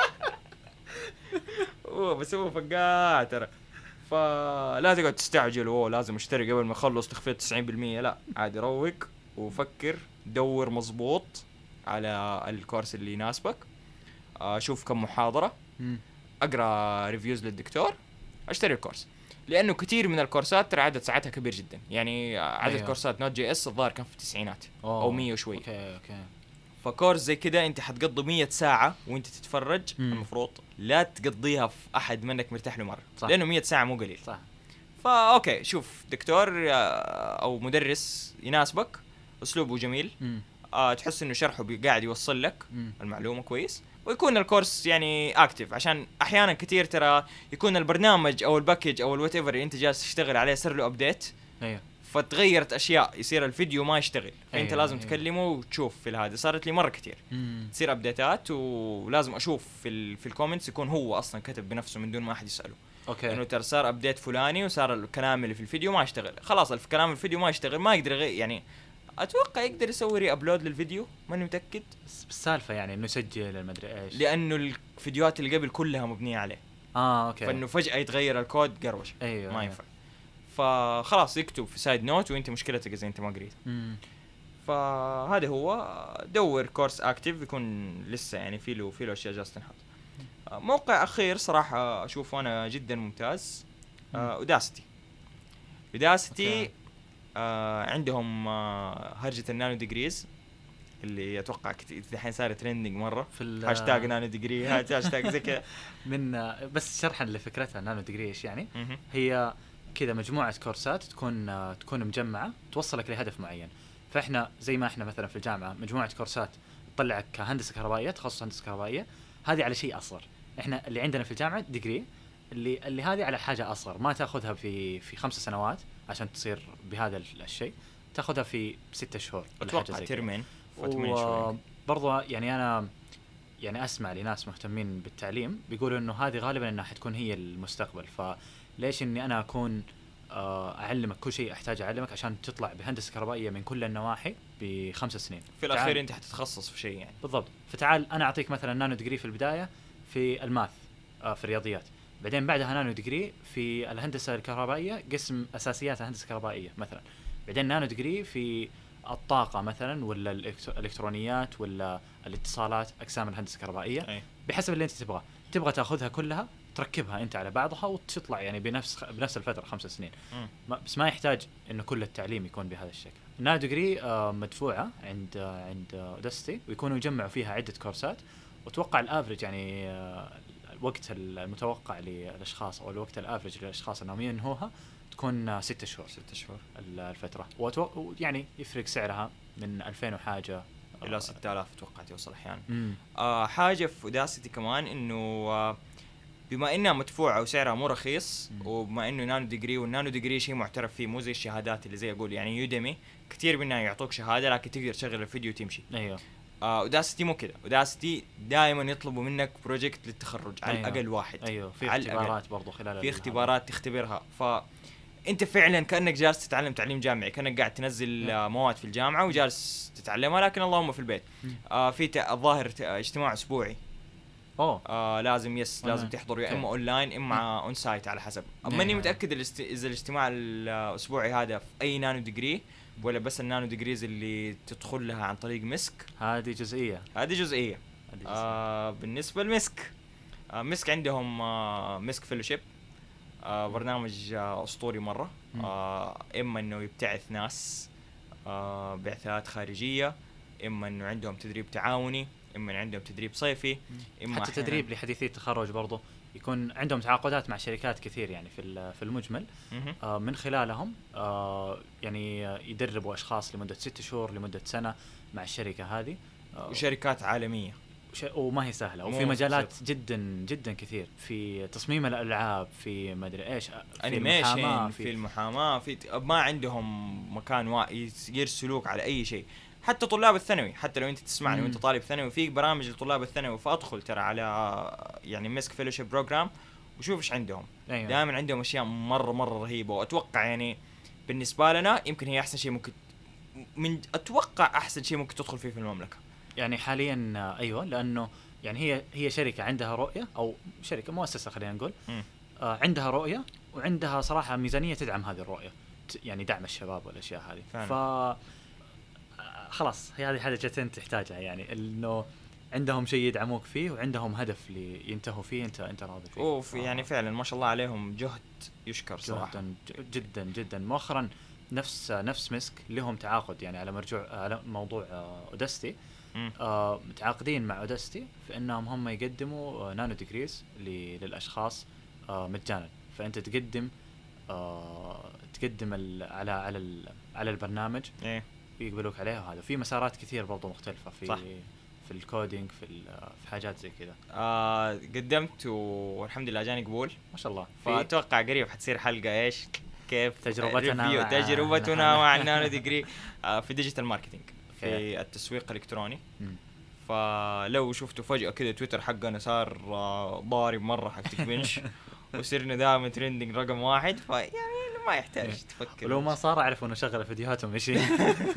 اوه بس هو فقاع ترى. فلا تقعد تستعجل اوه لازم اشتري قبل ما اخلص تخفيض تسعين بالمية. لا عادي، روق وفكر، دور مظبوط على الكورس اللي يناسبك. شوف كم محاضرة، اقرا ريفيوز للدكتور، اشتري الكورس. لانه كثير من الكورسات ترى عدد ساعاتها كبير جدا. يعني عدد أيوه. كورسات نوت جي اس الظاهر كان في التسعينات أوه. او مية وشوي. اوكي اوكي. فكورس زي كده انت حتقضي مية ساعة وانت تتفرج. مم. المفروض لا تقضيها في احد منك مرتاح له مرة، صح. لانه مية ساعة مو قليل. صح. فا اوكي، شوف دكتور او مدرس يناسبك، اسلوبه جميل، مم. آه تحس انه شرحه قاعد يوصل لك مم. المعلومة كويس، ويكون الكورس يعني اكتف. عشان احيانا كتير ترى يكون البرنامج او الباكج او الوات ايفر اللي انت جالس تشتغل عليه صار له ابديت، ايوه فتغيرت اشياء، يصير الفيديو ما يشتغل، فانت أيوة لازم أيوة. تكلمه وتشوف في هذا. صارت لي مره كتير مم. تصير ابديتات ولازم اشوف في ال في الكومنتس يكون هو اصلا كتب بنفسه من دون ما احد يساله اوكي. انه ترى صار ابديت فلاني وصار الكلام اللي في الفيديو ما يشتغل. خلاص الكلام الفيديو ما يشتغل، ما يقدر يغير. يعني اتوقع يقدر يسوي ري ابلود للفيديو، ماني متاكد، بس السالفه يعني انه يسجل المدري ايش، لانه الفيديوهات اللي قبل كلها مبنيه عليه. اه اوكي. فانه فجاه يتغير الكود قروش، ايوه ما أيوة. ينفع. فخلاص يكتب في سايد نوت وانت مشكلتك اذا انت ما قريت. مم. فهذا هو، دور كورس اكتيف يكون لسه يعني في له في له اشياء جالسه تنحط. موقع اخير صراحه اشوفه انا جدا ممتاز، اوداستي. اوداستي آه عندهم آه هرجه النانو ديجريز اللي اتوقع الحين صار ترندنج مره في هاشتاج نانو ديجري، هاشتاج زي كذا. من بس شرحا لفكرتها نانو ديجري ايش يعني. مهم. هي كذا مجموعه كورسات تكون تكون مجمعه توصلك لهدف معين. فاحنا زي ما احنا مثلا في الجامعه مجموعه كورسات تطلعك كهندسه كهربائيه، تخصص هندسه كهربائيه، هذه على شيء اصغر. احنا اللي عندنا في الجامعه ديجري اللي اللي هذه على حاجه اصغر، ما تاخذها في في خمس سنوات عشان تصير بهذا الشيء، تاخذها في ستة شهور اتوقع ترمين وبرضه. يعني انا يعني اسمع لناس مهتمين بالتعليم بيقولوا انه هذه غالبا انها حتكون هي المستقبل، فليش اني انا اكون اعلمك كل شيء احتاج اعلمك عشان تطلع بهندسه كهربائيه من كل النواحي بخمس سنين. في الاخير انت حتتخصص في شيء يعني. بالضبط. فتعال انا اعطيك مثلا نانو ديجري في البدايه في الماث، في الرياضيات، بعدين بعدها نانو ديجري في الهندسه الكهربائيه قسم اساسيات الهندسه الكهربائيه مثلا، بعدين نانو ديجري في الطاقه مثلا ولا الالكترونيات ولا الاتصالات، اقسام الهندسه الكهربائيه أي. بحسب اللي انت تبغاه. تبغى تاخذها كلها تركبها انت على بعضها وتطلع يعني بنفس بنفس الفتره خمس سنين. ما بس ما يحتاج انه كل التعليم يكون بهذا الشكل. النانو ديجري آه مدفوعه عند آه عند اوداستي، ويكونوا يجمعوا فيها عده كورسات، وتوقع الافرج يعني آه الوقت المتوقع للاشخاص او الوقت الافرج للاشخاص انهم ينهوها تكون آه ستة شهور. ستة شهور الفتره، ويعني يفرق سعرها من ألفين وحاجه الى ستة آلاف اتوقع توصل احيانا. مم. آه حاجه في اوداستي كمان انه آه بما انها مدفوعه وسعرها مو رخيص، مم. وبما انه نانو ديجري، والنانو ديجري شيء معترف فيه، مو زي الشهادات اللي زي اقول يعني يوديمي كثير منها يعطوك شهاده لكن تقدر تشغل الفيديو وتمشي. ايوه آه وداستي مو كذا، وداستي دائما يطلبوا منك بروجكت للتخرج على أيوة. الاقل واحد. ايوه في على الأقل. اختبارات برضو خلال في ال- اختبارات تختبرها، فانت فعلا كانك جالس تتعلم تعليم جامعي، كانك قاعد تنزل آه، مواد في الجامعه وجالس تتعلمها، لكن اللهم في البيت. مم. آه في ت- الظاهر ت- اجتماع اسبوعي، اوه آه لازم يس لازم أونلاين. تحضر يا أوكي. اما اونلاين اما اون سايت على حسب. نعم. ماني متاكد الاست... اذا الاجتماع الاسبوعي هذا في اي نانو ديجري ولا بس النانو ديجريز اللي تدخل لها عن طريق مسك. هذه جزئيه هذه جزئيه. هذه جزئية. آه بالنسبه لمسك، آه مسك عندهم آه مسك فيلوشيب، آه برنامج آه اسطوري مره. مم. آه اما انه يبتعث ناس آه بعثات خارجيه، اما انه عندهم تدريب تعاوني، اما عندهم تدريب صيفي، اما حتى أحياناً- تدريب لحديثي التخرج برضو يكون عندهم تعاقدات مع شركات كثير يعني في ال- في المجمل. مهم. آه، من خلالهم آه، يعني آه، يدربوا اشخاص لمده ست شهور لمده سنه مع الشركه هذه. آه، وشركات عالميه وش- وما هي سهله، مو وفي مجالات بسيط. جدا جدا كثير، في تصميم الالعاب، في ما ادري ايش، في انيميشن، المحاماة، في, في المحاماه، في ت- ما عندهم مكان وا... يس- يرسلوك على اي شيء. حتى طلاب الثانوي، حتى لو انت تسمعني مم. وانت طالب ثانوي، في برامج لطلاب الثانوي، فادخل ترى على يعني مسك فيلوشيب بروجرام وشوف ايش عندهم. أيوة. دائما عندهم اشياء مره مره رهيبه، واتوقع يعني بالنسبه لنا يمكن هي احسن شيء ممكن، من اتوقع احسن شيء ممكن تدخل فيه في المملكه. يعني حاليا آه، ايوه، لانه يعني هي هي شركه عندها رؤيه، او شركه مؤسسه خلينا نقول، مم. آه، عندها رؤيه وعندها صراحه ميزانيه تدعم هذه الرؤيه، ت- يعني دعم الشباب والاشياء هذه. فعلا. ف آه، خلاص هي هذه حاجه انت تحتاجها، يعني انه عندهم شيء يدعموك فيه وعندهم هدف لينتهوا فيه، انت انت راضي فيه. اوف آه، يعني فعلا ما شاء الله عليهم، جهد يشكر صراحه. جدا جدا جدا. مؤخرا نفس نفس مسك لهم تعاقد يعني على مرجوع على موضوع آه، اودستي. مم. آه، متعاقدين مع اودستي في انهم هم يقدموا آه، نانو ديجريز ل- للاشخاص آه، مجانا. فانت تقدم آه، تقدم ال- على على ال- على البرنامج ايه يقبلوك عليه، وهذا في مسارات كثير برضو مختلفه في صح. في الكودينج، في ال- في حاجات زي كذا. آه قدمت والحمد لله جاني قبول، ما شاء الله. في فاتوقع قريب حتصير حلقه ايش كيف تجربتنا ريفيو- مع- تجربتنا مع النانو ديجري آه في ديجيتال ماركتينج، أوكي. في التسويق الالكتروني. مم. فلو شفتوا فجاه كذا تويتر حقنا صار آه ضارب مره حق تكبنش وصرنا دائما ترندنج رقم واحد، فيعني ما يحتاج تفكر. ولو ما صار اعرفوا انه شغل فيديوهاتهم ايش هي.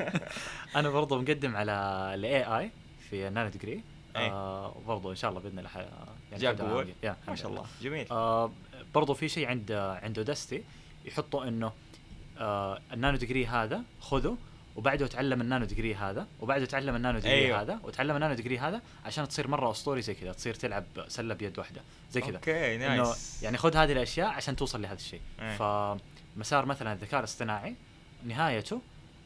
انا برضو مقدم على الاي اي في النانو ديجري. أي. آه برضو ان شاء الله باذن الله ح- يعني جاك أبدأ قبول؟ معاهم. يا، ما الحمد شاء لله. الله جميل. آه برضو في شيء عند عند اودستي يحطوا انه آه النانو ديجري هذا خذه، وبعده تعلم النانو ديجري هذا، وبعده تعلم النانو ديجري أيوه. هذا، وتعلم النانو ديجري هذا عشان تصير مره اسطوري زي كذا، تصير تلعب سله بيد واحده زي كذا. اوكي انه نايس. يعني خذ هذه الاشياء عشان توصل لهذا الشيء. أي. فمسار مثلا الذكاء الاصطناعي نهايته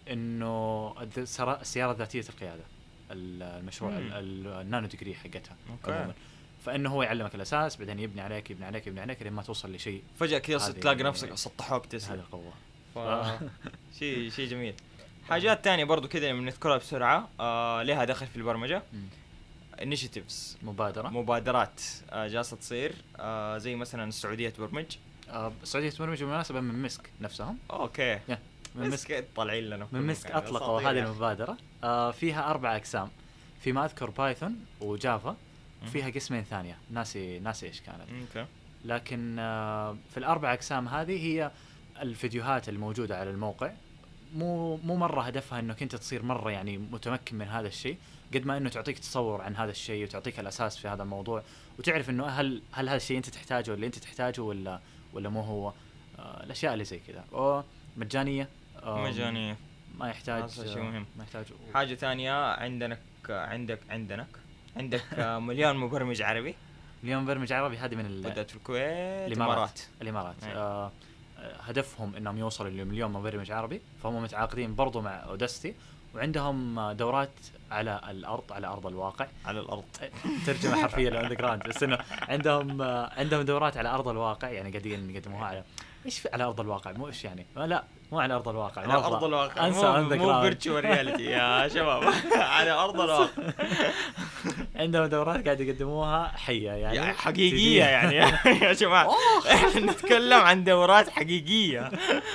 انه الد- السرا- السياره ذاتيه القياده، ال- المشروع مم. ال- ال- النانو ديجري حقتها. أوكي. عموماً. فانه هو يعلمك الاساس، بعدين يبني عليك يبني عليك يبني عليك لين ما توصل لشيء فجاه كذا هذه- تلاقي نفسك سطحوه هذه بتسلا. القوه. ف... شيء شيء جميل. حاجات تانية برضو كذا من نذكرها بسرعة آه لها دخل في البرمجة. مم. initiatives، مبادره. مبادرات آه جالسة تصير آه زي مثلا السعودية تبرمج. آه السعوديه تبرمج بالمناسبه من مسك نفسهم. اوكي يا، من مسك مسك طالعين لنا من مسك اطلقوا هذه المبادره. آه فيها اربع اقسام، فيما اذكر بايثون وجافا، فيها قسمين ثانيه ناسي ناسي ايش كانت. اوكي. لكن آه، في الاربع اقسام هذه هي الفيديوهات الموجوده على الموقع. مو مو مره هدفها انك انت تصير مره يعني متمكن من هذا الشيء، قد ما انه تعطيك تصور عن هذا الشيء وتعطيك الاساس في هذا الموضوع، وتعرف انه هل هل هذا الشيء انت تحتاجه اللي انت تحتاجه ولا ولا مو هو. آه، الاشياء اللي زي كذا مجانيه. آه، مجانية. ما يحتاج هذا شيء مهم. ما يحتاج حاجة تانية عندك عندك عندك عندك آه مليون مبرمج عربي. اليوم برمج عربي هذه من ال- بدأت في الكويت الامارات. الامارات أي. آه آه، هدفهم انهم يوصلوا لمليون مبرمج عربي، فهم متعاقدين برضو مع اودستي، وعندهم آه، دورات على الارض على ارض الواقع. على الأرض. ترجمه حرفيه للاندر جراوند، بس انه عندهم آه، عندهم دورات على ارض الواقع، يعني قاعدين يقدموها على ايش في على ارض الواقع، مو ايش يعني آه، لا مو على ارض الواقع، على أرض الواقع، انسى مو underground. مو فيرتشوال رياليتي يا شباب. على أرض الواقع. عندهم دورات قاعد يقدموها حيه يعني, يعني حقيقيه يعني يا جماعه احنا نتكلم عن دورات حقيقيه.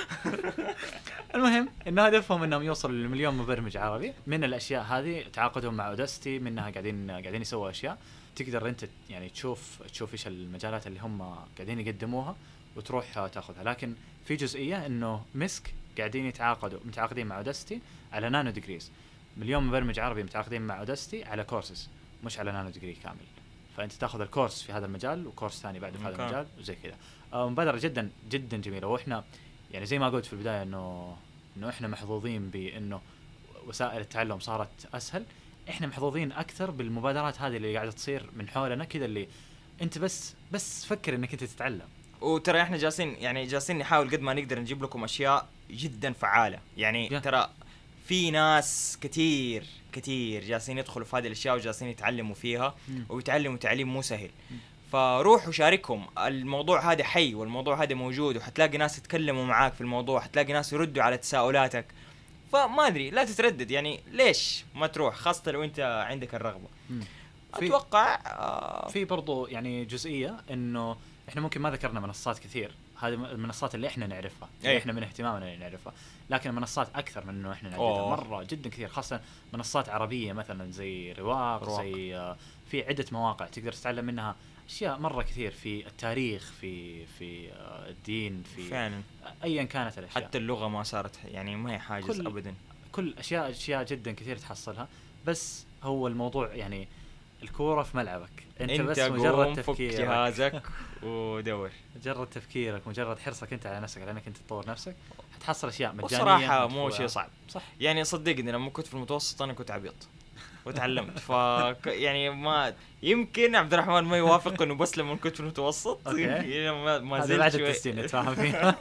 المهم انه هدفهم انهم يوصلوا للمليون مبرمج عربي. من الاشياء هذه تعاقدهم مع اودستي، منها قاعدين قاعدين يسووا اشياء تقدر انت يعني تشوف تشوف ايش المجالات اللي هم قاعدين يقدموها وتروح تاخذها. لكن في جزئيه انه مسك قاعدين يتعاقدوا متعاقدين مع اودستي على نانو ديجريز، مليون مبرمج عربي متعاقدين مع اودستي على كورسز مش على نانو ديجري كامل. فانت تاخذ الكورس في هذا المجال وكورس ثاني بعد في هذا المجال وزي كذا. مبادره جدا جدا جميله. واحنا يعني زي ما قلت في البدايه انه انه احنا محظوظين بانه وسائل التعلم صارت اسهل. احنا محظوظين اكثر بالمبادرات هذه اللي قاعده تصير من حولنا كذا، اللي انت بس بس فكر انك انت تتعلم. وترى احنا جالسين يعني جالسين نحاول قد ما نقدر نجيب لكم اشياء جدا فعاله يعني yeah. ترى في ناس كتير كتير جالسين يدخلوا في هذه الاشياء وجالسين يتعلموا فيها mm. ويتعلموا تعليم مو سهل mm. فروحوا شاركهم. الموضوع هذا حي والموضوع هذا موجود، وحتلاقي ناس يتكلموا معاك في الموضوع، حتلاقي ناس يردوا على تساؤلاتك. فما ادري لا تتردد يعني ليش ما تروح، خاصه لو انت عندك الرغبه. mm. اتوقع آه في برضو يعني جزئيه انه احنا ممكن ما ذكرنا منصات كثير، هذه المنصات اللي احنا نعرفها اللي احنا من اهتمامنا اللي نعرفها، لكن منصات اكثر من انه احنا نعرفها مره جدا كثير، خاصه منصات عربيه مثلا زي رواق, رواق. زي آه في عده مواقع تقدر تتعلم منها اشياء مره كثير في التاريخ، في في آه الدين، في فعلا ايا كانت الاشياء. حتى اللغه ما صارت يعني ما هي حاجز ابدا، كل اشياء اشياء جدا كثير تحصلها. بس هو الموضوع يعني الكوره في ملعبك، انت, انت بس مجرد تفكيرك جهازك ودور مجرد تفكيرك مجرد حرصك انت على نفسك على انك انت تطور نفسك حتحصل اشياء مجانيه. بصراحه مو شيء صعب صح يعني، صدقني لما كنت في المتوسط انا كنت عبيط وتعلمت ف يعني ما يمكن عبد الرحمن ما يوافق انه بس لما كنت في المتوسط يعني ما ما زلت بعد التسجيل نتفاهم فيه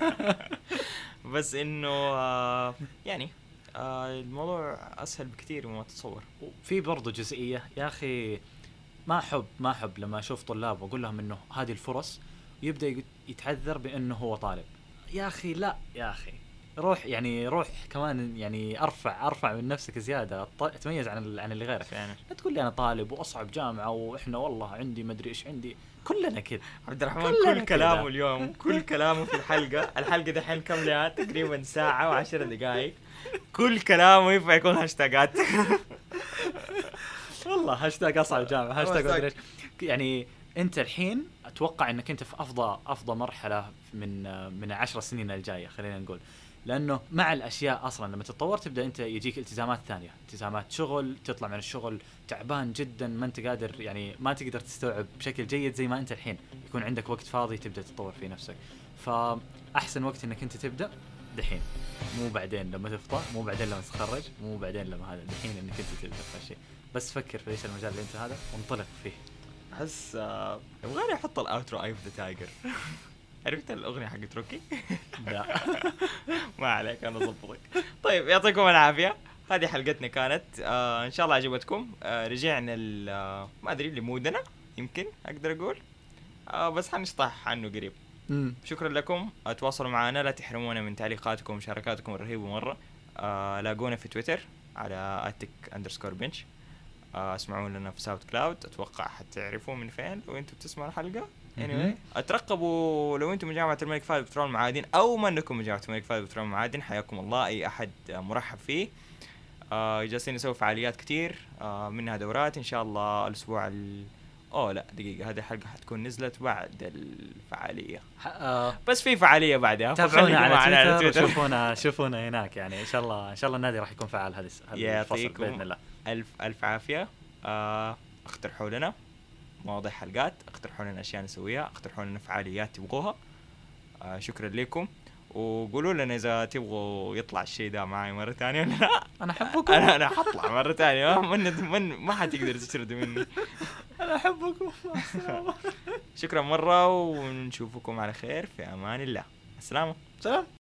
بس انه يعني آه الموضوع اسهل بكثير مما تتصور. في برضو جزئيه يا اخي ما احب ما احب لما اشوف طلاب واقول لهم انه هذه الفرص يبدا يتعذر بانه هو طالب. يا اخي لا يا اخي روح يعني روح كمان يعني ارفع ارفع من نفسك زياده، تميز عن عن اللي غيرك. يعني لا تقول لي انا طالب واصعب جامعه واحنا والله عندي ما ادري ايش عندي. كلنا كذا عبد الرحمن كل كلامه اليوم كل كلامه في الحلقه الحلقه دحين كم لها تقريبا ساعه وعشر دقائق كل كلامه ينفع يكون هاشتاجات والله هاشتاج اصعب جامعه هاشتاج يعني. انت الحين اتوقع انك انت في افضل افضل مرحله من من العشر سنين الجايه خلينا نقول، لانه مع الاشياء اصلا لما تتطور تبدا انت يجيك التزامات ثانيه، التزامات شغل، تطلع من الشغل تعبان جدا ما انت قادر يعني ما تقدر تستوعب بشكل جيد زي ما انت الحين يكون عندك وقت فاضي تبدا تتطور في نفسك. فاحسن وقت انك انت تبدا دحين، مو بعدين لما تفضى، مو بعدين لما تتخرج، مو بعدين لما هذا، دحين انك انت تبدا في هالشيء. بس فكر في ايش المجال اللي انت هذا وانطلق فيه. احس آه يبغاني احط الاوترو اي اوف ذا تايجر. عرفت الاغنيه حقت روكي؟ لا ما عليك انا اضبطك. طيب يعطيكم العافيه، هذه حلقتنا كانت آه ان شاء الله عجبتكم. آه رجعنا آه ما ادري لمودنا يمكن اقدر اقول آه بس حنشطح عنه قريب. مم. شكرا لكم، تواصلوا معنا، لا تحرمونا من تعليقاتكم ومشاركاتكم الرهيبه مره. آه لاقونا في تويتر على اتك اندرسكور بنش. آه اسمعوا لنا في ساوند كلاود، اتوقع حتعرفوا من فين لو انتم بتسمعوا الحلقه. anyway اترقبوا لو انتم من جامعه الملك فهد بترول المعادن او ما انكم من جامعه الملك فهد بترول المعادن، حياكم الله، اي احد مرحب فيه. آه جالسين نسوي فعاليات كتير، آه منها دورات ان شاء الله الاسبوع ال... اوه لا دقيقه، هذه الحلقه حتكون نزلت بعد الفعاليه آه بس في فعاليه بعدها، تابعونا على تويتر وشوفونا شوفونا هناك يعني. ان شاء الله ان شاء الله النادي راح يكون فعال هذه الفصل باذن الله. الف الف عافيه. آه اقترحوا لنا مواضيع حلقات، اقترحوا لنا اشياء نسويها، اقترحوا لنا فعاليات تبغوها. آه شكرا لكم، وقولوا لنا اذا تبغوا يطلع الشيء ده معي مره ثانيه ولا لا. انا احبكم. انا انا حطلع مره ثانيه، من من ما حتقدر تسرد مني. انا احبكم. شكرا مره، ونشوفكم على خير في امان الله. السلام. سلام.